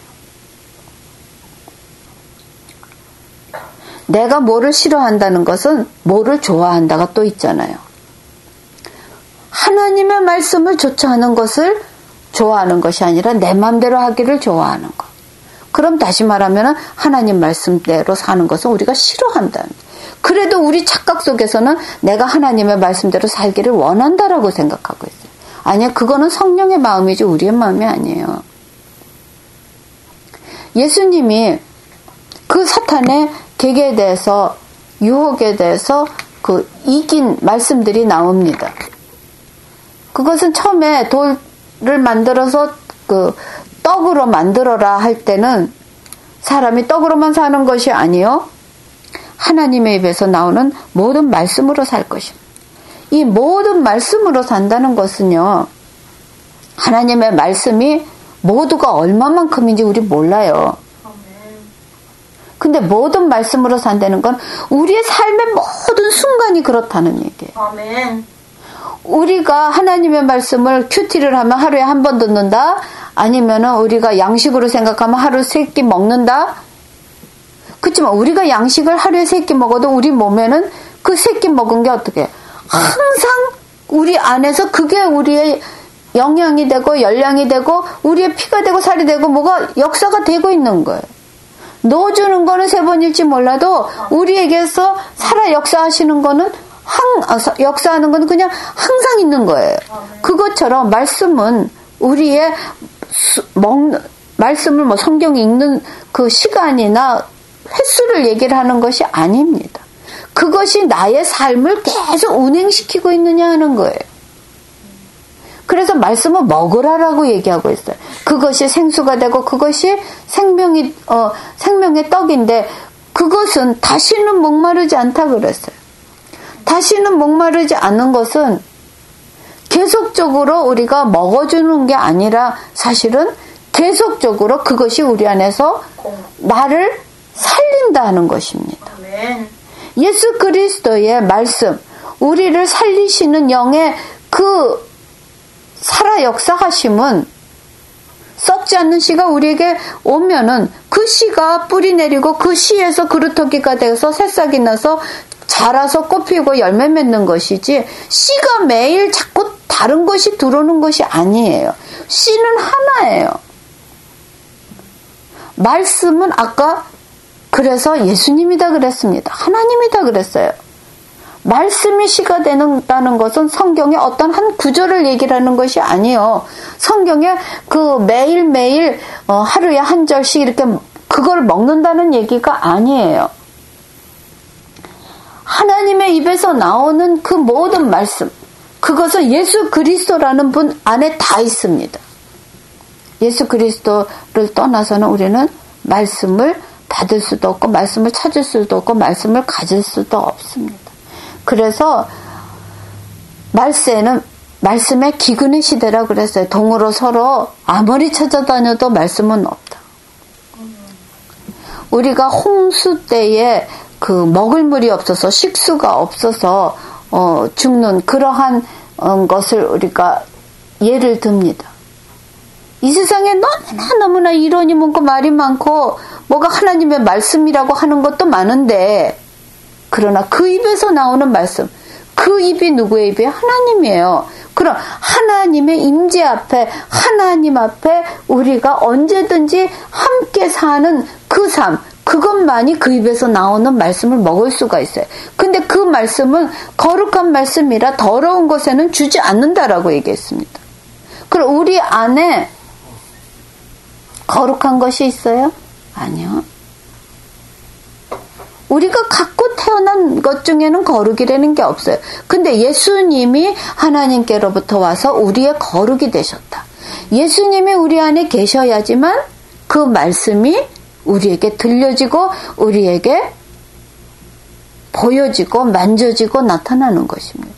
내가 뭐를 싫어한다는 것은 뭐를 좋아한다가 또 있잖아요. 하나님의 말씀을 조차하는 것을 좋아하는 것이 아니라 내 마음대로 하기를 좋아하는 것. 그럼 다시 말하면 하나님 말씀대로 사는 것은 우리가 싫어한다. 그래도 우리 착각 속에서는 내가 하나님의 말씀대로 살기를 원한다라고 생각하고 있어요. 아니야, 그거는 성령의 마음이지 우리의 마음이 아니에요. 예수님이 그 사탄의 계계에 대해서, 유혹에 대해서 그 이긴 말씀들이 나옵니다. 그것은 처음에 돌을 만들어서 그 떡으로 만들어라 할 때는 사람이 떡으로만 사는 것이 아니요, 하나님의 입에서 나오는 모든 말씀으로 살 것입니다. 이 모든 말씀으로 산다는 것은요, 하나님의 말씀이 모두가 얼마만큼인지 우리 몰라요. 근데 모든 말씀으로 산다는 건 우리의 삶의 모든 순간이 그렇다는 얘기예요. 아멘. 우리가 하나님의 말씀을 큐티를 하면 하루에 한 번 듣는다? 아니면은 우리가 양식으로 생각하면 하루 세 끼 먹는다? 그렇지만 우리가 양식을 하루에 세 끼 먹어도 우리 몸에는 그 세 끼 먹은 게 어떻게? 항상 우리 안에서 그게 우리의 영양이 되고 열량이 되고 우리의 피가 되고 살이 되고 뭐가 역사가 되고 있는 거예요. 넣어주는 거는 세 번일지 몰라도 우리에게서 살아 역사하시는 거는 항, 역사하는 거는 그냥 항상 있는 거예요. 그것처럼 말씀은 우리의 먹는, 말씀을 뭐 성경 읽는 그 시간이나 횟수를 얘기를 하는 것이 아닙니다. 그것이 나의 삶을 계속 운행시키고 있느냐 하는 거예요. 그래서 말씀을 먹으라라고 얘기하고 있어요. 그것이 생수가 되고 그것이 생명이 어, 생명의 떡인데 그것은 다시는 목마르지 않다 그랬어요. 다시는 목마르지 않는 것은 계속적으로 우리가 먹어주는 게 아니라 사실은 계속적으로 그것이 우리 안에서 나를 살린다는 것입니다. 예수 그리스도의 말씀, 우리를 살리시는 영의 그 살아 역사하심은 썩지 않는 씨가 우리에게 오면은 그 씨가 뿌리 내리고 그 씨에서 그루터기가 돼서 새싹이 나서 자라서 꽃 피우고 열매 맺는 것이지 씨가 매일 자꾸 다른 것이 들어오는 것이 아니에요. 씨는 하나예요. 말씀은 아까 그래서 예수님이다 그랬습니다. 하나님이다 그랬어요. 말씀이 씨가 된다는 것은 성경의 어떤 한 구절을 얘기를 하는 것이 아니에요. 성경에 그 매일매일 어, 하루에 한 절씩 이렇게 그걸 먹는다는 얘기가 아니에요. 하나님의 입에서 나오는 그 모든 말씀, 그것은 예수 그리스도라는 분 안에 다 있습니다. 예수 그리스도를 떠나서는 우리는 말씀을 받을 수도 없고 말씀을 찾을 수도 없고 말씀을 가질 수도 없습니다. 그래서 말세는 말씀의 기근의 시대라고 그랬어요. 동으로 서로 아무리 찾아다녀도 말씀은 없다. 우리가 홍수 때에 그 먹을 물이 없어서 식수가 없어서 어, 죽는 그러한 어, 것을 우리가 예를 듭니다. 이 세상에 너무나 너무나 이론이 많고 말이 많고 뭐가 하나님의 말씀이라고 하는 것도 많은데 그러나 그 입에서 나오는 말씀, 그 입이 누구의 입이에요? 하나님이에요. 그럼 하나님의 임재 앞에, 하나님 앞에 우리가 언제든지 함께 사는 그 삶, 그것만이 그 입에서 나오는 말씀을 먹을 수가 있어요. 근데 그 말씀은 거룩한 말씀이라 더러운 것에는 주지 않는다라고 얘기했습니다. 그럼 우리 안에 거룩한 것이 있어요? 아니요. 우리가 갖고 태어난 것 중에는 거룩이라는 게 없어요. 근데 예수님이 하나님께로부터 와서 우리의 거룩이 되셨다. 예수님이 우리 안에 계셔야지만 그 말씀이 우리에게 들려지고 우리에게 보여지고 만져지고 나타나는 것입니다.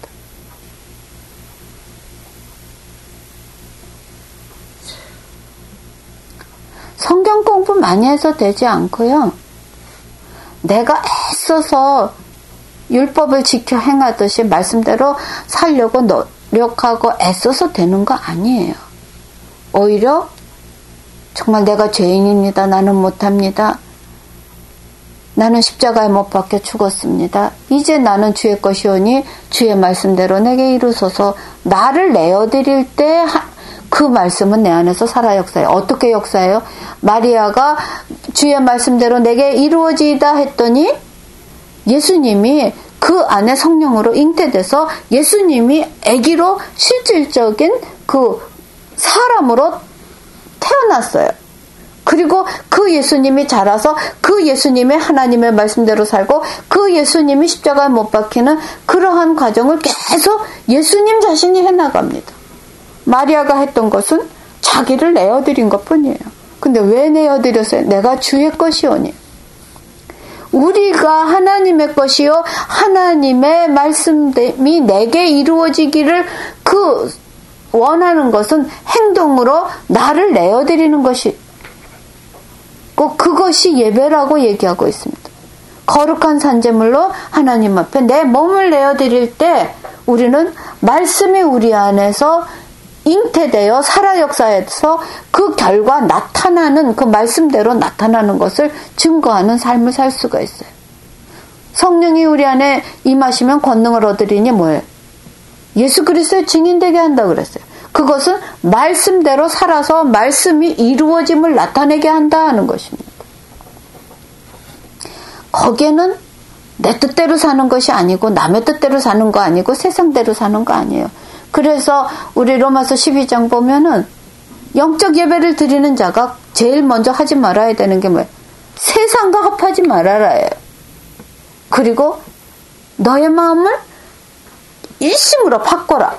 성경 공부 많이 해서 되지 않고요. 내가 애써서 율법을 지켜 행하듯이 말씀대로 살려고 노력하고 애써서 되는 거 아니에요. 오히려 정말 내가 죄인입니다. 나는 못합니다. 나는 십자가에 못 박혀 죽었습니다. 이제 나는 주의 것이오니 주의 말씀대로 내게 이루소서. 나를 내어드릴 때 그 말씀은 내 안에서 살아 역사해요. 어떻게 역사해요? 마리아가 주의 말씀대로 내게 이루어지이다 했더니 예수님이 그 안에 성령으로 잉태돼서 예수님이 아기로 실질적인 그 사람으로 태어났어요. 그리고 그 예수님이 자라서 그 예수님의 하나님의 말씀대로 살고 그 예수님이 십자가에 못 박히는 그러한 과정을 계속 예수님 자신이 해나갑니다. 마리아가 했던 것은 자기를 내어드린 것뿐이에요. 근데 왜 내어드렸어요? 내가 주의 것이오니. 우리가 하나님의 것이요 하나님의 말씀이 내게 이루어지기를 그 원하는 것은 행동으로 나를 내어드리는 것이 꼭 그것이 예배라고 얘기하고 있습니다. 거룩한 산제물로 하나님 앞에 내 몸을 내어드릴 때 우리는 말씀이 우리 안에서 잉태되어 살아 역사에서 그 결과 나타나는 그 말씀대로 나타나는 것을 증거하는 삶을 살 수가 있어요. 성령이 우리 안에 임하시면 권능을 얻으리니 뭐예요? 예수 그리스도의 증인되게 한다고 그랬어요. 그것은 말씀대로 살아서 말씀이 이루어짐을 나타내게 한다 하는 것입니다. 거기에는 내 뜻대로 사는 것이 아니고 남의 뜻대로 사는 거 아니고 세상대로 사는 거 아니에요. 그래서 우리 로마서 십이 장 보면은 영적 예배를 드리는 자가 제일 먼저 하지 말아야 되는 게 뭐예요? 세상과 합하지 말아라예요. 그리고 너의 마음을 일심으로 바꿔라.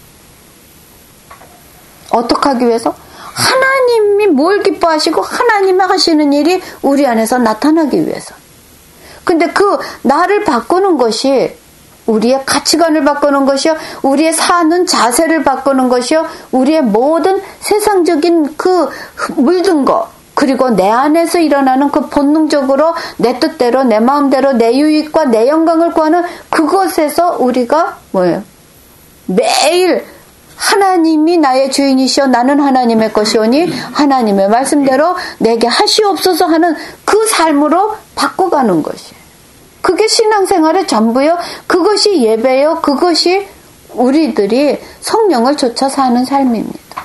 어떻게 하기 위해서? 하나님이 뭘 기뻐하시고 하나님이 하시는 일이 우리 안에서 나타나기 위해서. 근데 그 나를 바꾸는 것이 우리의 가치관을 바꾸는 것이요, 우리의 사는 자세를 바꾸는 것이요, 우리의 모든 세상적인 그 물든 거, 그리고 내 안에서 일어나는 그 본능적으로 내 뜻대로 내 마음대로 내 유익과 내 영광을 구하는 그것에서 우리가 뭐예요? 매일 하나님이 나의 주인이시오 나는 하나님의 것이오니 하나님의 말씀대로 내게 하시옵소서 하는 그 삶으로 바꿔가는 것이에요. 그게 신앙생활의 전부요. 그것이 예배요. 그것이 우리들이 성령을 쫓아 사는 삶입니다.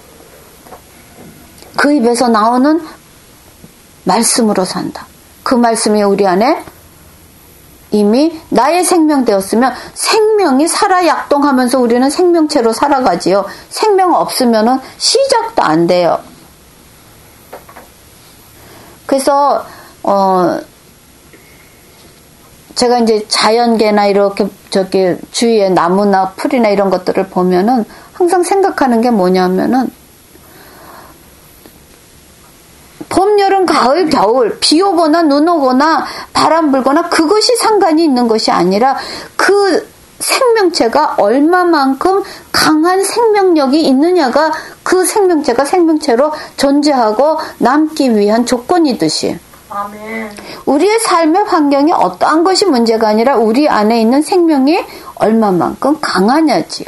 그 입에서 나오는 말씀으로 산다. 그 말씀이 우리 안에 이미 나의 생명 되었으면 생명이 살아 약동하면서 우리는 생명체로 살아가지요. 생명 없으면은 시작도 안 돼요. 그래서 어 제가 이제 자연계나 이렇게 저기 주위에 나무나 풀이나 이런 것들을 보면은 항상 생각하는 게 뭐냐면은 봄, 여름, 가을, 겨울, 비 오거나 눈 오거나 바람 불거나 그것이 상관이 있는 것이 아니라 그 생명체가 얼마만큼 강한 생명력이 있느냐가 그 생명체가 생명체로 존재하고 남기 위한 조건이듯이 아멘. 우리의 삶의 환경이 어떠한 것이 문제가 아니라 우리 안에 있는 생명이 얼마만큼 강하냐지요.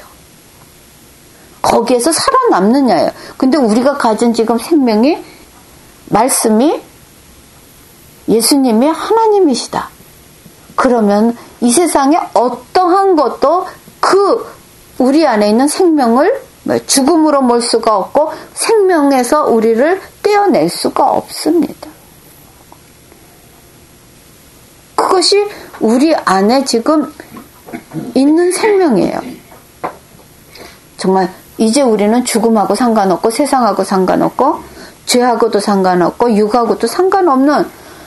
거기에서 살아남느냐예요. 근데 우리가 가진 지금 생명이 말씀이 예수님이 하나님이시다. 그러면 이 세상에 어떠한 것도 그 우리 안에 있는 생명을 죽음으로 몰 수가 없고 생명에서 우리를 떼어낼 수가 없습니다. 그것이 우리 안에 지금 있는 생명이에요. 정말 이제 우리는 죽음하고 상관없고 세상하고 상관없고 죄하고도 상관없고 육하고도 상관없는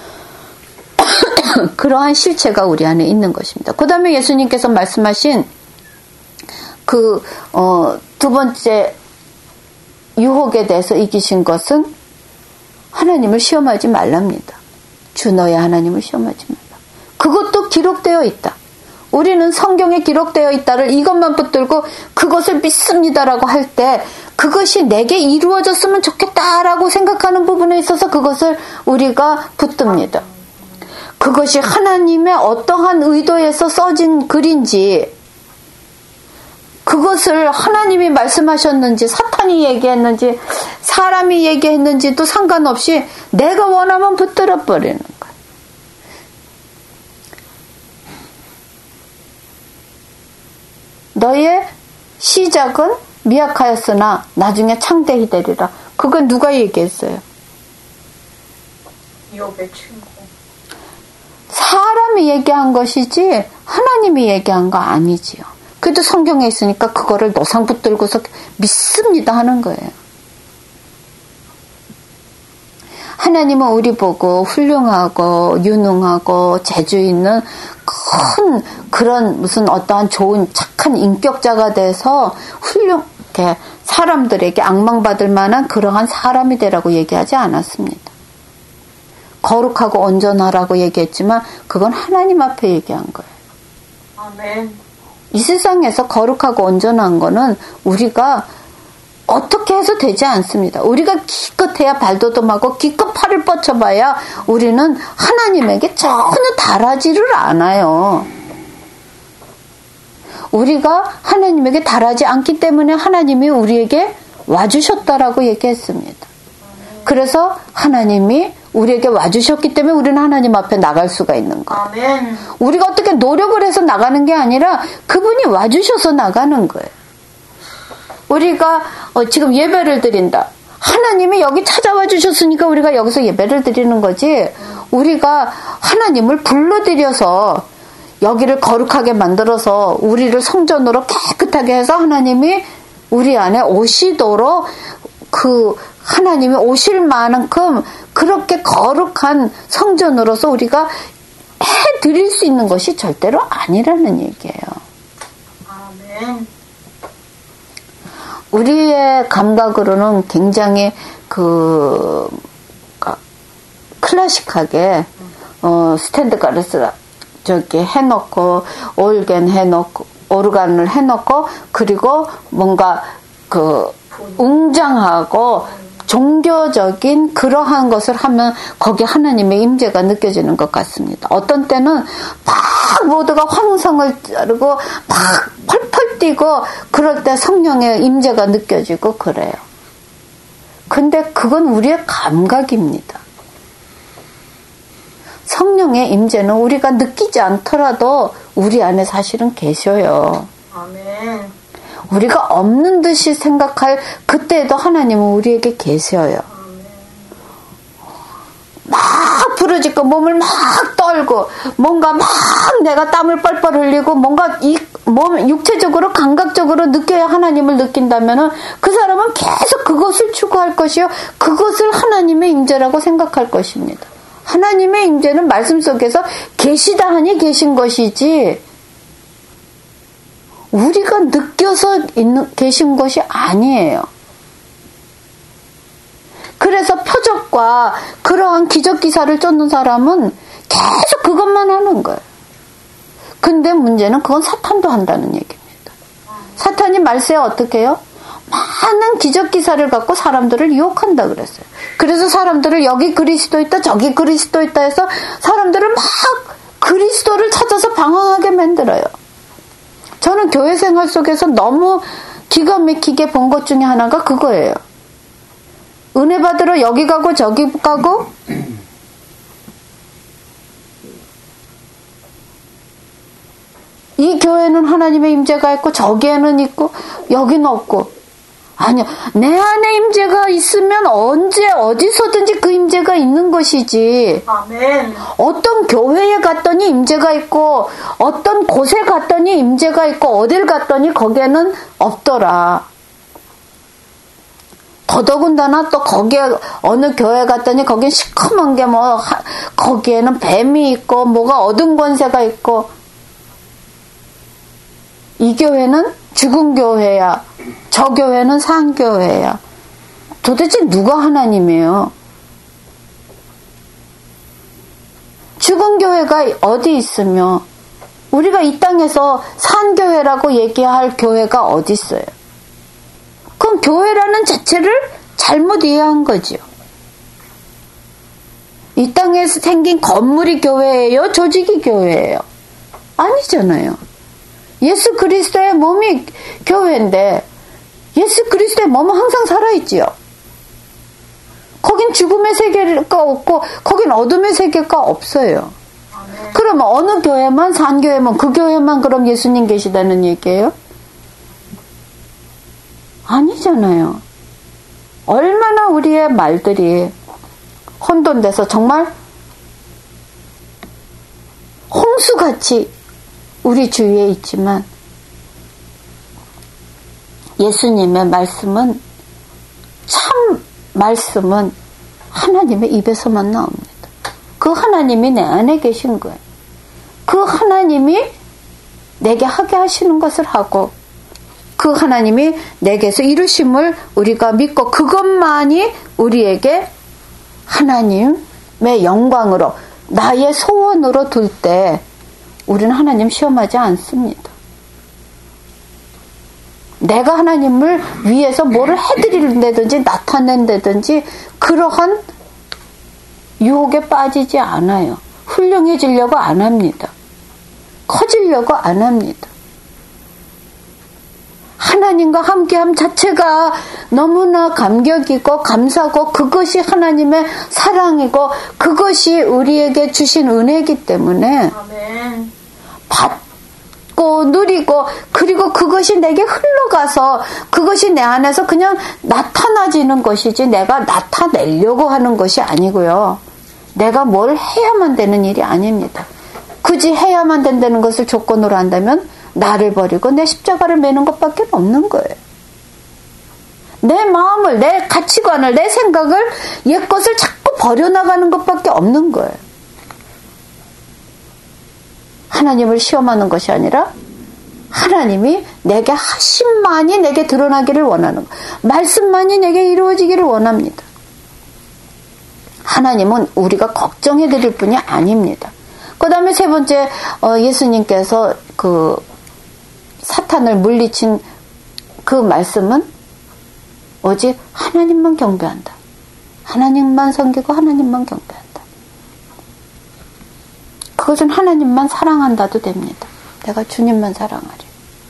그러한 실체가 우리 안에 있는 것입니다. 그 다음에 예수님께서 말씀하신 그, 어, 두 번째 유혹에 대해서 이기신 것은 하나님을 시험하지 말랍니다. 주 너의 하나님을 시험하지 말라. 그것도 기록되어 있다. 우리는 성경에 기록되어 있다를 이것만 붙들고 그것을 믿습니다라고 할 때 그것이 내게 이루어졌으면 좋겠다라고 생각하는 부분에 있어서 그것을 우리가 붙듭니다. 그것이 하나님의 어떠한 의도에서 써진 글인지 그것을 하나님이 말씀하셨는지 사탄이 얘기했는지 사람이 얘기했는지도 상관없이 내가 원하면 붙들어 버리는 거예요. 너의 시작은 미약하였으나 나중에 창대히 되리라. 그건 누가 얘기했어요? 욥의 친구. 사람이 얘기한 것이지 하나님이 얘기한 거 아니지요. 그래도 성경에 있으니까 그거를 노상 붙들고서 믿습니다 하는 거예요. 하나님은 우리 보고 훌륭하고 유능하고 재주 있는 큰 그런 무슨 어떠한 좋은 착한 인격자가 돼서 훌륭하게 사람들에게 앙망받을 만한 그러한 사람이 되라고 얘기하지 않았습니다. 거룩하고 온전하라고 얘기했지만 그건 하나님 앞에 얘기한 거예요. 아멘. 이 세상에서 거룩하고 온전한 거는 우리가 어떻게 해서 되지 않습니다. 우리가 기껏 해야 발돋움하고 기껏 팔을 뻗쳐봐야 우리는 하나님에게 전혀 달하지를 않아요. 우리가 하나님에게 달하지 않기 때문에 하나님이 우리에게 와주셨다라고 얘기했습니다. 그래서 하나님이 우리에게 와주셨기 때문에 우리는 하나님 앞에 나갈 수가 있는 거예요. 아멘. 우리가 어떻게 노력을 해서 나가는 게 아니라 그분이 와주셔서 나가는 거예요. 우리가 어, 지금 예배를 드린다. 하나님이 여기 찾아와 주셨으니까 우리가 여기서 예배를 드리는 거지. 우리가 하나님을 불러들여서 여기를 거룩하게 만들어서 우리를 성전으로 깨끗하게 해서 하나님이 우리 안에 오시도록 그 하나님이 오실 만큼 그렇게 거룩한 성전으로서 우리가 해드릴 수 있는 것이 절대로 아니라는 얘기예요. 아멘. 우리의 감각으로는 굉장히 그 클래식하게 어, 스탠드 가르스 저기 해놓고 올겐 해놓고 오르간을 해놓고 그리고 뭔가 그 웅장하고 종교적인 그러한 것을 하면 거기 하나님의 임재가 느껴지는 것 같습니다. 어떤 때는 막 모두가 환성을 자르고 막 펄펄 뛰고 그럴 때 성령의 임재가 느껴지고 그래요. 근데 그건 우리의 감각입니다. 성령의 임재는 우리가 느끼지 않더라도 우리 안에 사실은 계셔요. 아멘. 우리가 없는 듯이 생각할 그때에도 하나님은 우리에게 계셔요. 막 부르짖고 몸을 막 떨고 뭔가 막 내가 땀을 뻘뻘 흘리고 뭔가 이 몸 육체적으로 감각적으로 느껴야 하나님을 느낀다면은 그 사람은 계속 그것을 추구할 것이요 그것을 하나님의 임재라고 생각할 것입니다. 하나님의 임재는 말씀 속에서 계시다 하니 계신 것이지 우리가 느껴서 있는, 계신 것이 아니에요. 그래서 표적과 그러한 기적 기사를 쫓는 사람은 계속 그것만 하는 거예요. 근데 문제는 그건 사탄도 한다는 얘기입니다. 사탄이 말세에 어떻게 해요? 많은 기적 기사를 갖고 사람들을 유혹한다 그랬어요. 그래서 사람들을 여기 그리스도 있다 저기 그리스도 있다 해서 사람들을 막 그리스도를 찾아서 방황하게 만들어요. 저는 교회 생활 속에서 너무 기가 막히게 본 것 중에 하나가 그거예요. 은혜 받으러 여기 가고 저기 가고 이 교회는 하나님의 임재가 있고 저기에는 있고 여기는 없고 아니요. 내 안에 임재가 있으면 언제 어디서든지 그 임재가 있는 것이지. 아멘. 어떤 교회에 갔더니 임재가 있고 어떤 곳에 갔더니 임재가 있고 어딜 갔더니 거기에는 없더라. 더더군다나 또 거기에 어느 교회 갔더니 거긴 시커먼 게 뭐 거기에는 뱀이 있고 뭐가 어둠 권세가 있고 이 교회는 죽은 교회야. 저 교회는 산 교회야. 도대체 누가 하나님이에요? 죽은 교회가 어디 있으며 우리가 이 땅에서 산 교회라고 얘기할 교회가 어디 있어요? 그럼 교회라는 자체를 잘못 이해한 거죠. 이 땅에서 생긴 건물이 교회예요? 조직이 교회예요? 아니잖아요. 예수 그리스도의 몸이 교회인데 예수 그리스도의 몸은 항상 살아있지요. 거긴 죽음의 세계가 없고 거긴 어둠의 세계가 없어요. 아멘. 그러면 어느 교회만 산 교회만 그 교회만 그럼 예수님 계시다는 얘기예요? 아니잖아요. 얼마나 우리의 말들이 혼돈돼서 정말 홍수같이 우리 주위에 있지만 예수님의 말씀은 참 말씀은 하나님의 입에서만 나옵니다. 그 하나님이 내 안에 계신 거예요. 그 하나님이 내게 하게 하시는 것을 하고 그 하나님이 내게서 이루심을 우리가 믿고 그것만이 우리에게 하나님의 영광으로 나의 소원으로 둘 때 우리는 하나님 시험하지 않습니다. 내가 하나님을 위해서 뭐를 해드린다든지 나타낸다든지 그러한 유혹에 빠지지 않아요. 훌륭해지려고 안 합니다. 커지려고 안 합니다. 하나님과 함께함 자체가 너무나 감격이고 감사고 그것이 하나님의 사랑이고 그것이 우리에게 주신 은혜이기 때문에 아멘. 받고 누리고 그리고 그것이 내게 흘러가서 그것이 내 안에서 그냥 나타나지는 것이지 내가 나타내려고 하는 것이 아니고요. 내가 뭘 해야만 되는 일이 아닙니다. 굳이 해야만 된다는 것을 조건으로 한다면 나를 버리고 내 십자가를 매는 것밖에 없는 거예요. 내 마음을, 내 가치관을, 내 생각을 옛 것을 자꾸 버려나가는 것밖에 없는 거예요. 하나님을 시험하는 것이 아니라 하나님이 내게 하심만이 내게 드러나기를 원하는 거예요. 말씀만이 내게 이루어지기를 원합니다. 하나님은 우리가 걱정해 드릴 분이 아닙니다. 그 다음에 세 번째, 어, 예수님께서 그 사탄을 물리친 그 말씀은 오직 하나님만 경배한다. 하나님만 섬기고 하나님만 경배한다. 그것은 하나님만 사랑한다도 됩니다. 내가 주님만 사랑하리.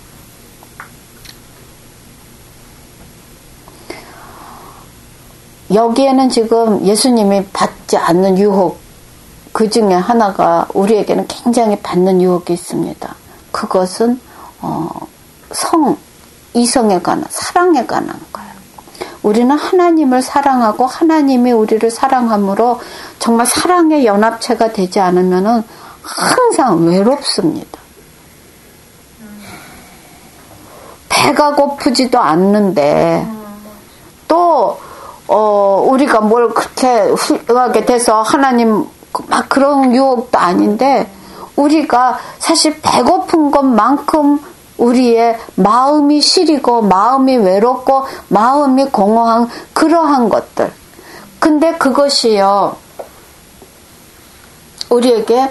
여기에는 지금 예수님이 받지 않는 유혹 그 중에 하나가 우리에게는 굉장히 받는 유혹이 있습니다. 그것은 어, 성, 이성에 관한, 사랑에 관한 거예요. 우리는 하나님을 사랑하고 하나님이 우리를 사랑함으로 정말 사랑의 연합체가 되지 않으면은 항상 외롭습니다. 배가 고프지도 않는데 또 어, 우리가 뭘 그렇게 훌륭하게 돼서 하나님 막 그런 유혹도 아닌데 우리가 사실 배고픈 것만큼 우리의 마음이 시리고 마음이 외롭고 마음이 공허한 그러한 것들. 근데 그것이요 우리에게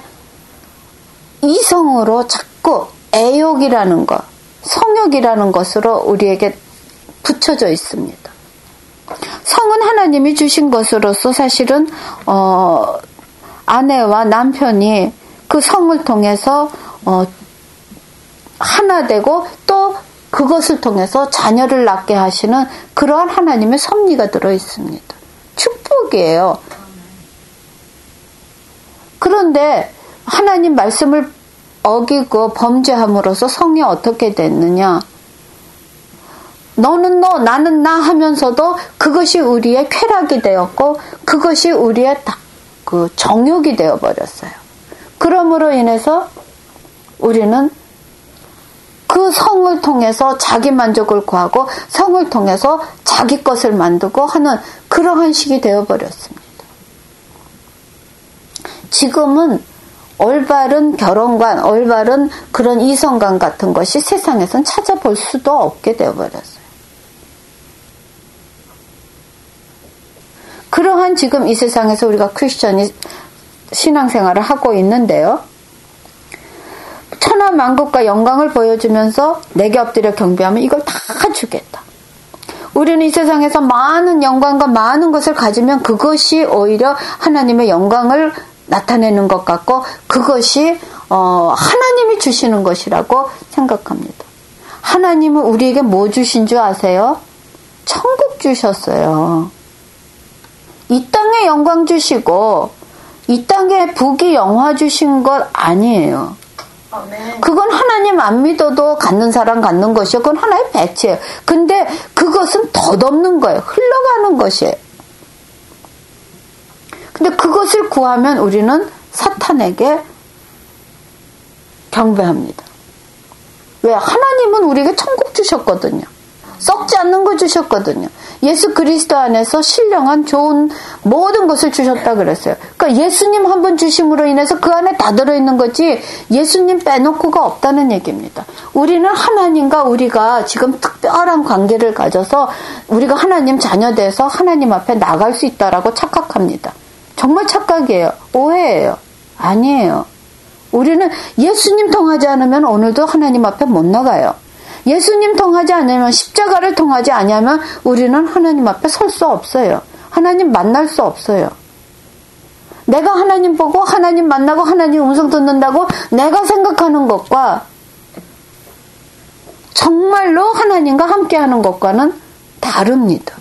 이성으로 자꾸 애욕이라는 것, 성욕이라는 것으로 우리에게 붙여져 있습니다. 성은 하나님이 주신 것으로서 사실은 어, 아내와 남편이 그 성을 통해서 어, 하나 되고 또 그것을 통해서 자녀를 낳게 하시는 그러한 하나님의 섭리가 들어 있습니다. 축복이에요. 그런데 하나님 말씀을 어기고 범죄함으로써 성이 어떻게 됐느냐? 너는 너, 나는 나 하면서도 그것이 우리의 쾌락이 되었고 그것이 우리의 그 정욕이 되어버렸어요. 그러므로 인해서 우리는 그 성을 통해서 자기 만족을 구하고 성을 통해서 자기 것을 만들고 하는 그러한 식이 되어버렸습니다. 지금은 올바른 결혼관, 올바른 그런 이성관 같은 것이 세상에선 찾아볼 수도 없게 되어버렸어요. 그러한 지금 이 세상에서 우리가 크리스천이 신앙생활을 하고 있는데요. 천하만국과 영광을 보여주면서 내게 엎드려 경배하면 이걸 다 주겠다. 우리는 이 세상에서 많은 영광과 많은 것을 가지면 그것이 오히려 하나님의 영광을 나타내는 것 같고 그것이 어, 하나님이 주시는 것이라고 생각합니다. 하나님은 우리에게 뭐 주신 줄 아세요? 천국 주셨어요. 이 땅에 영광 주시고 이 땅에 부귀 영화 주신 것 아니에요. 아멘. 그건 하나님 안 믿어도 갖는 사람 갖는 것이요. 그건 하나의 배치예요. 근데 그것은 덧없는 거예요. 흘러가는 것이에요. 근데 그것을 구하면 우리는 사탄에게 경배합니다. 왜? 하나님은 우리에게 천국 주셨거든요. 썩지 않는 거 주셨거든요. 예수 그리스도 안에서 신령한 좋은 모든 것을 주셨다 그랬어요. 그러니까 예수님 한 분 주심으로 인해서 그 안에 다 들어있는 거지 예수님 빼놓고가 없다는 얘기입니다. 우리는 하나님과 우리가 지금 특별한 관계를 가져서 우리가 하나님 자녀 돼서 하나님 앞에 나갈 수 있다라고 착각합니다. 정말 착각이에요. 오해예요. 아니에요. 우리는 예수님 통하지 않으면 오늘도 하나님 앞에 못 나가요. 예수님 통하지 않으면 십자가를 통하지 않으면 우리는 하나님 앞에 설 수 없어요. 하나님 만날 수 없어요. 내가 하나님 보고 하나님 만나고 하나님 음성 듣는다고 내가 생각하는 것과 정말로 하나님과 함께하는 것과는 다릅니다.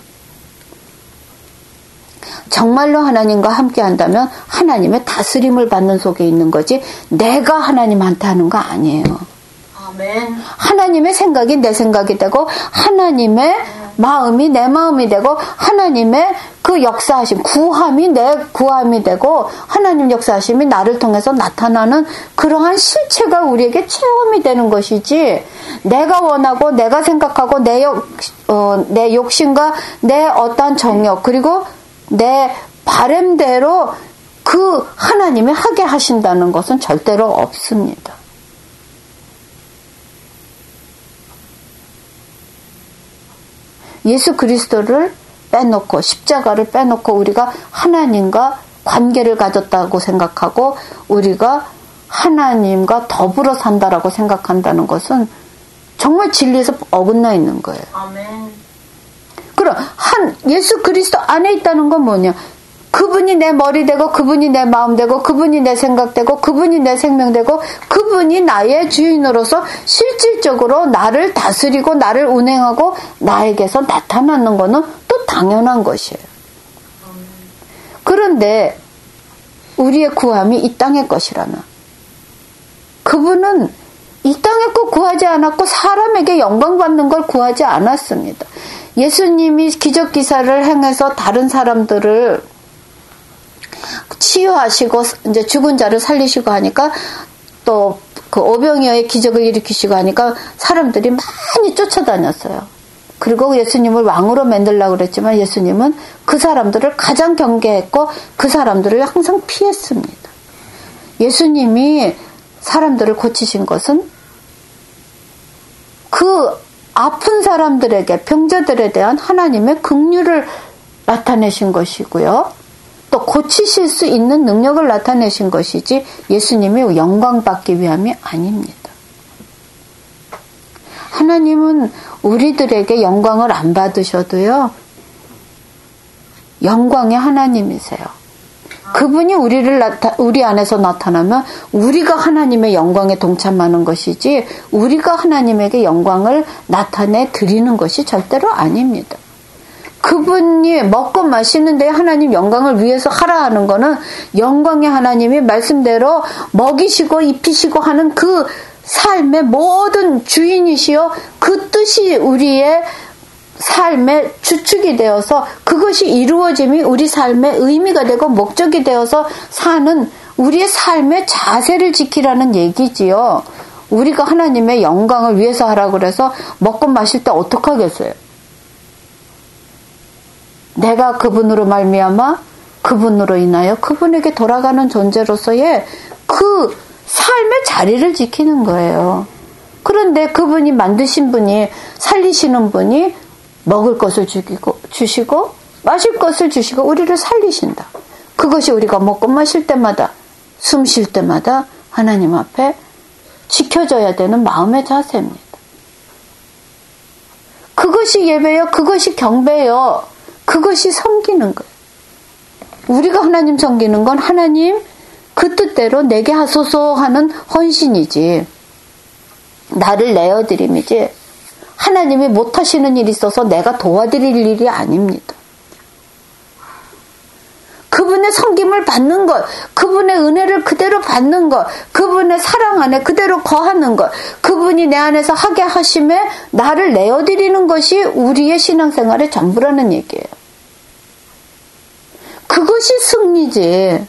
정말로 하나님과 함께한다면 하나님의 다스림을 받는 속에 있는 거지 내가 하나님한테 하는 거 아니에요. 아멘. 하나님의 생각이 내 생각이 되고 하나님의 마음이 내 마음이 되고 하나님의 그 역사하심, 구함이 내 구함이 되고 하나님 역사하심이 나를 통해서 나타나는 그러한 실체가 우리에게 체험이 되는 것이지 내가 원하고 내가 생각하고 내, 욕, 어, 내 욕심과 내 어떠한 정욕 그리고 내 바램대로 그 하나님이 하게 하신다는 것은 절대로 없습니다. 예수 그리스도를 빼놓고 십자가를 빼놓고 우리가 하나님과 관계를 가졌다고 생각하고 우리가 하나님과 더불어 산다라고 생각한다는 것은 정말 진리에서 어긋나 있는 거예요. 아멘. 그럼 한 예수 그리스도 안에 있다는 건 뭐냐? 그분이 내 머리 되고 그분이 내 마음 되고 그분이 내 생각 되고 그분이 내 생명 되고 그분이 나의 주인으로서 실질적으로 나를 다스리고 나를 운행하고 나에게서 나타나는 거는 또 당연한 것이에요. 그런데 우리의 구함이 이 땅의 것이라면 그분은 이 땅의 것 구하지 않았고 사람에게 영광 받는 걸 구하지 않았습니다. 예수님이 기적 기사를 행해서 다른 사람들을 치유하시고 이제 죽은 자를 살리시고 하니까 또 그 오병이어의 기적을 일으키시고 하니까 사람들이 많이 쫓아다녔어요. 그리고 예수님을 왕으로 만들려고 그랬지만 예수님은 그 사람들을 가장 경계했고 그 사람들을 항상 피했습니다. 예수님이 사람들을 고치신 것은 그 아픈 사람들에게 병자들에 대한 하나님의 긍휼을 나타내신 것이고요. 또 고치실 수 있는 능력을 나타내신 것이지 예수님이 영광 받기 위함이 아닙니다. 하나님은 우리들에게 영광을 안 받으셔도요. 영광의 하나님이세요. 그분이 우리를 나타, 우리 안에서 나타나면 우리가 하나님의 영광에 동참하는 것이지 우리가 하나님에게 영광을 나타내 드리는 것이 절대로 아닙니다. 그분이 먹고 마시는데 하나님 영광을 위해서 하라 하는 거는 영광의 하나님이 말씀대로 먹이시고 입히시고 하는 그 삶의 모든 주인이시여 그 뜻이 우리의 삶의 주축이 되어서 그것이 이루어짐이 우리 삶의 의미가 되고 목적이 되어서 사는 우리의 삶의 자세를 지키라는 얘기지요. 우리가 하나님의 영광을 위해서 하라고 그래서 먹고 마실 때 어떡하겠어요? 내가 그분으로 말미암아 그분으로 인하여 그분에게 돌아가는 존재로서의 그 삶의 자리를 지키는 거예요. 그런데 그분이 만드신 분이 살리시는 분이 먹을 것을 주시고, 주시고 마실 것을 주시고 우리를 살리신다. 그것이 우리가 먹고 마실 때마다 숨 쉴 때마다 하나님 앞에 지켜져야 되는 마음의 자세입니다. 그것이 예배요. 그것이 경배요. 그것이 섬기는 거예요. 우리가 하나님 섬기는 건 하나님 그 뜻대로 내게 하소서 하는 헌신이지 나를 내어드림이지 하나님이 못하시는 일이 있어서 내가 도와드릴 일이 아닙니다. 그분의 섬김을 받는 것, 그분의 은혜를 그대로 받는 것, 그분의 사랑 안에 그대로 거하는 것, 그분이 내 안에서 하게 하심에 나를 내어드리는 것이 우리의 신앙생활의 전부라는 얘기예요. 그것이 승리지.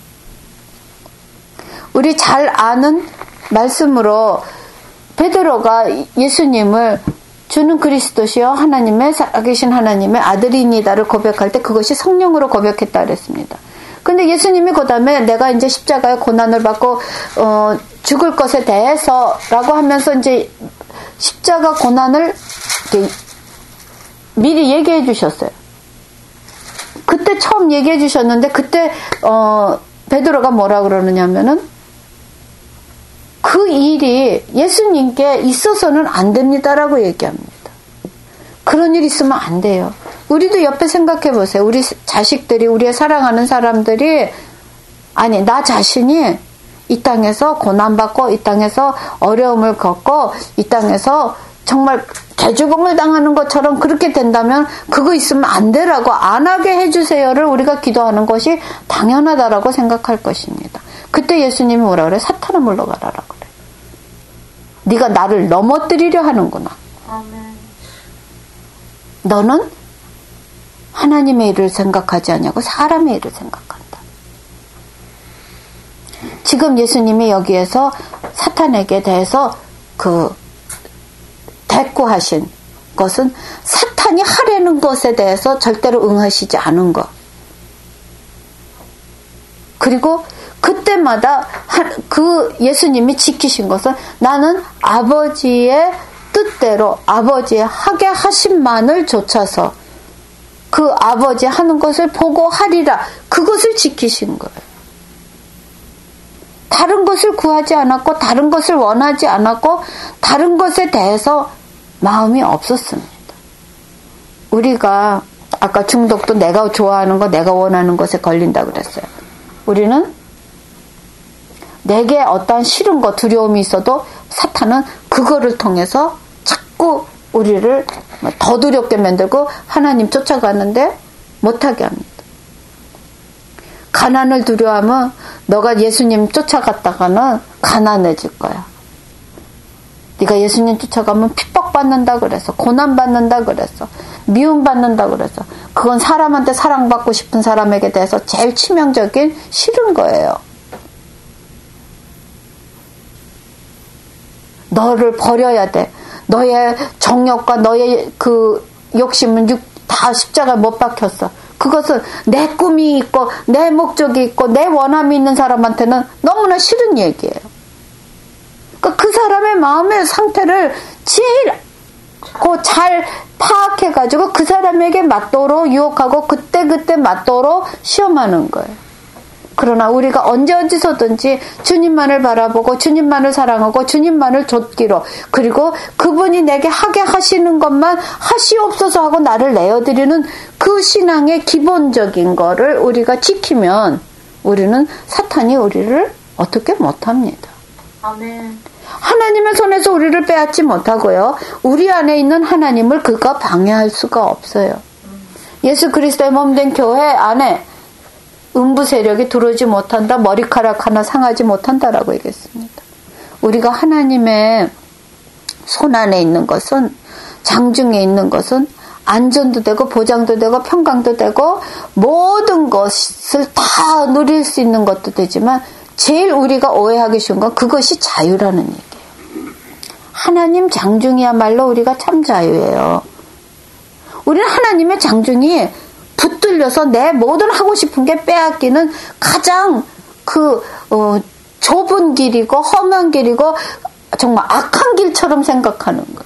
우리 잘 아는 말씀으로 베드로가 예수님을 주는 그리스도시요 하나님의 살아계신 하나님의 아들이니다를 고백할 때 그것이 성령으로 고백했다 그랬습니다. 근데 예수님이 그 다음에 내가 이제 십자가의 고난을 받고 어, 죽을 것에 대해서라고 하면서 이제 십자가 고난을 미리 얘기해 주셨어요. 그때 처음 얘기해 주셨는데 그때 어, 베드로가 뭐라 그러느냐면은 그 일이 예수님께 있어서는 안 됩니다라고 얘기합니다. 그런 일 있으면 안 돼요. 우리도 옆에 생각해 보세요. 우리 자식들이, 우리의 사랑하는 사람들이, 아니, 나 자신이 이 땅에서 고난받고, 이 땅에서 어려움을 겪고, 이 땅에서 정말 개죽음을 당하는 것처럼 그렇게 된다면 그거 있으면 안 되라고, 안 하게 해주세요를 우리가 기도하는 것이 당연하다라고 생각할 것입니다. 그때 예수님이 뭐라 그래? 사탄아 물러가라라 그래. 네가 나를 넘어뜨리려 하는구나. 아멘. 너는 하나님의 일을 생각하지 않냐고 사람의 일을 생각한다. 지금 예수님이 여기에서 사탄에게 대해서 그 대꾸하신 것은 사탄이 하려는 것에 대해서 절대로 응하시지 않은 것. 그리고 그때마다 그 예수님이 지키신 것은 나는 아버지의 뜻대로 아버지의 하게 하심만을 좇아서 그 아버지 하는 것을 보고 하리라. 그것을 지키신 거예요. 다른 것을 구하지 않았고 다른 것을 원하지 않았고 다른 것에 대해서 마음이 없었습니다. 우리가 아까 중독도 내가 좋아하는 거 내가 원하는 것에 걸린다고 그랬어요. 우리는 내게 어떤 싫은 거 두려움이 있어도 사탄은 그거를 통해서 자꾸 우리를 더 두렵게 만들고 하나님 쫓아가는데 못하게 합니다. 가난을 두려워하면 너가 예수님 쫓아갔다가는 가난해질 거야. 네가 예수님 쫓아가면 핍박받는다 그랬어. 고난받는다 그랬어. 미움받는다 그랬어. 그건 사람한테 사랑받고 싶은 사람에게 대해서 제일 치명적인 싫은 거예요. 너를 버려야 돼. 너의 정욕과 너의 그 욕심은 다 십자가에 못 박혔어. 그것은 내 꿈이 있고 내 목적이 있고 내 원함이 있는 사람한테는 너무나 싫은 얘기예요. 그러니까 그 사람의 마음의 상태를 제일 잘 파악해가지고 그 사람에게 맞도록 유혹하고 그때그때 맞도록 시험하는 거예요. 그러나 우리가 언제 어디서든지 주님만을 바라보고 주님만을 사랑하고 주님만을 좇기로 그리고 그분이 내게 하게 하시는 것만 하시옵소서 하고 나를 내어드리는 그 신앙의 기본적인 거를 우리가 지키면 우리는 사탄이 우리를 어떻게 못합니다. 아멘. 하나님의 손에서 우리를 빼앗지 못하고요. 우리 안에 있는 하나님을 그가 방해할 수가 없어요. 예수 그리스도의 몸된 교회 안에 음부 세력이 들어오지 못한다. 머리카락 하나 상하지 못한다라고 얘기했습니다. 우리가 하나님의 손 안에 있는 것은 장중에 있는 것은 안전도 되고 보장도 되고 평강도 되고 모든 것을 다 누릴 수 있는 것도 되지만 제일 우리가 오해하기 쉬운 건 그것이 자유라는 얘기예요. 하나님 장중이야말로 우리가 참 자유예요. 우리는 하나님의 장중이 붙들려서 내 모든 하고 싶은 게 빼앗기는 가장 그 어, 좁은 길이고 험한 길이고 정말 악한 길처럼 생각하는 거예요.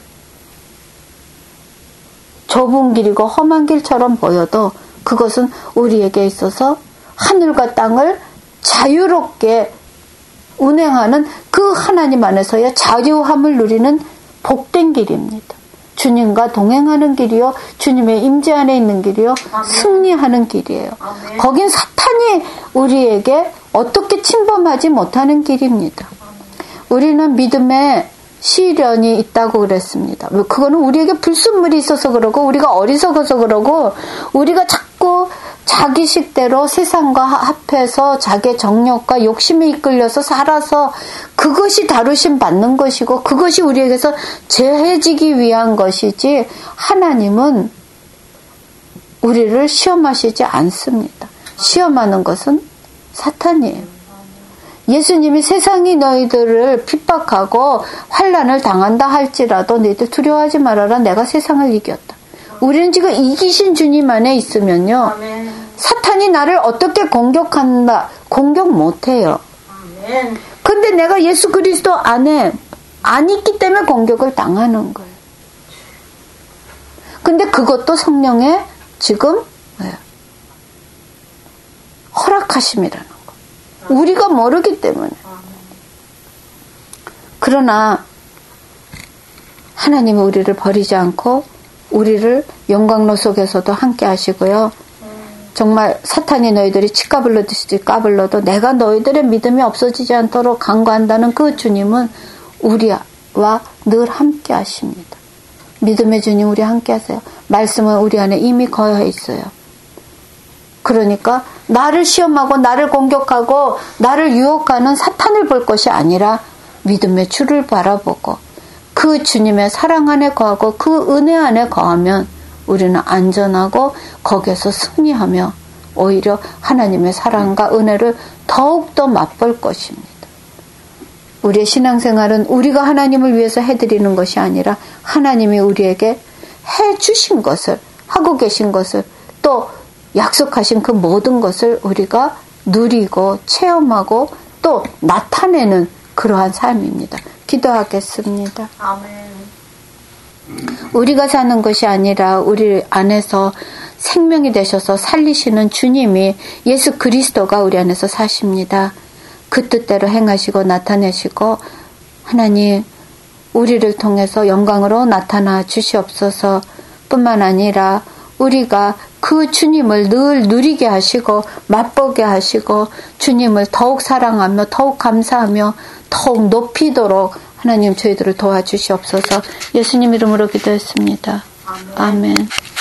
좁은 길이고 험한 길처럼 보여도 그것은 우리에게 있어서 하늘과 땅을 자유롭게 운행하는 그 하나님 안에서의 자유함을 누리는 복된 길입니다. 주님과 동행하는 길이요. 주님의 임재 안에 있는 길이요. 아멘. 승리하는 길이에요. 아멘. 거긴 사탄이 우리에게 어떻게 침범하지 못하는 길입니다. 아멘. 우리는 믿음에 시련이 있다고 그랬습니다. 그거는 우리에게 불순물이 있어서 그러고 우리가 어리석어서 그러고 우리가 자꾸 자기 식대로 세상과 합해서 자기의 정욕과 욕심에 이끌려서 살아서 그것이 다루심 받는 것이고 그것이 우리에게서 제해지기 위한 것이지 하나님은 우리를 시험하시지 않습니다. 시험하는 것은 사탄이에요. 예수님이 세상이 너희들을 핍박하고 환난을 당한다 할지라도 너희들 두려워하지 말아라. 내가 세상을 이겼다. 우리는 지금 이기신 주님 안에 있으면요. 아멘. 사탄이 나를 어떻게 공격한다. 공격 못해요. 아멘. 근데 내가 예수 그리스도 안에 안 있기 때문에 공격을 당하는 거예요. 근데 그것도 성령의 지금 허락하심이라는 거. 우리가 모르기 때문에. 그러나 하나님은 우리를 버리지 않고 우리를 영광로 속에서도 함께 하시고요. 정말 사탄이 너희들이 치까불러듯이 까불러도 내가 너희들의 믿음이 없어지지 않도록 간구한다는 그 주님은 우리와 늘 함께 하십니다. 믿음의 주님 우리 함께 하세요. 말씀은 우리 안에 이미 거해 있어요. 그러니까 나를 시험하고 나를 공격하고 나를 유혹하는 사탄을 볼 것이 아니라 믿음의 주를 바라보고 그 주님의 사랑 안에 거하고 그 은혜 안에 거하면 우리는 안전하고 거기에서 승리하며 오히려 하나님의 사랑과 은혜를 더욱더 맛볼 것입니다. 우리의 신앙생활은 우리가 하나님을 위해서 해드리는 것이 아니라 하나님이 우리에게 해주신 것을, 하고 계신 것을, 또 약속하신 그 모든 것을 우리가 누리고 체험하고 또 나타내는 그러한 삶입니다. 기도하겠습니다. 아멘. 우리가 사는 것이 아니라 우리 안에서 생명이 되셔서 살리시는 주님이 예수 그리스도가 우리 안에서 사십니다. 그 뜻대로 행하시고 나타내시고 하나님 우리를 통해서 영광으로 나타나 주시옵소서. 뿐만 아니라 우리가 그 주님을 늘 누리게 하시고 맛보게 하시고 주님을 더욱 사랑하며 더욱 감사하며 더욱 높이도록 하나님 저희들을 도와주시옵소서. 예수님 이름으로 기도했습니다. 아멘. 아멘.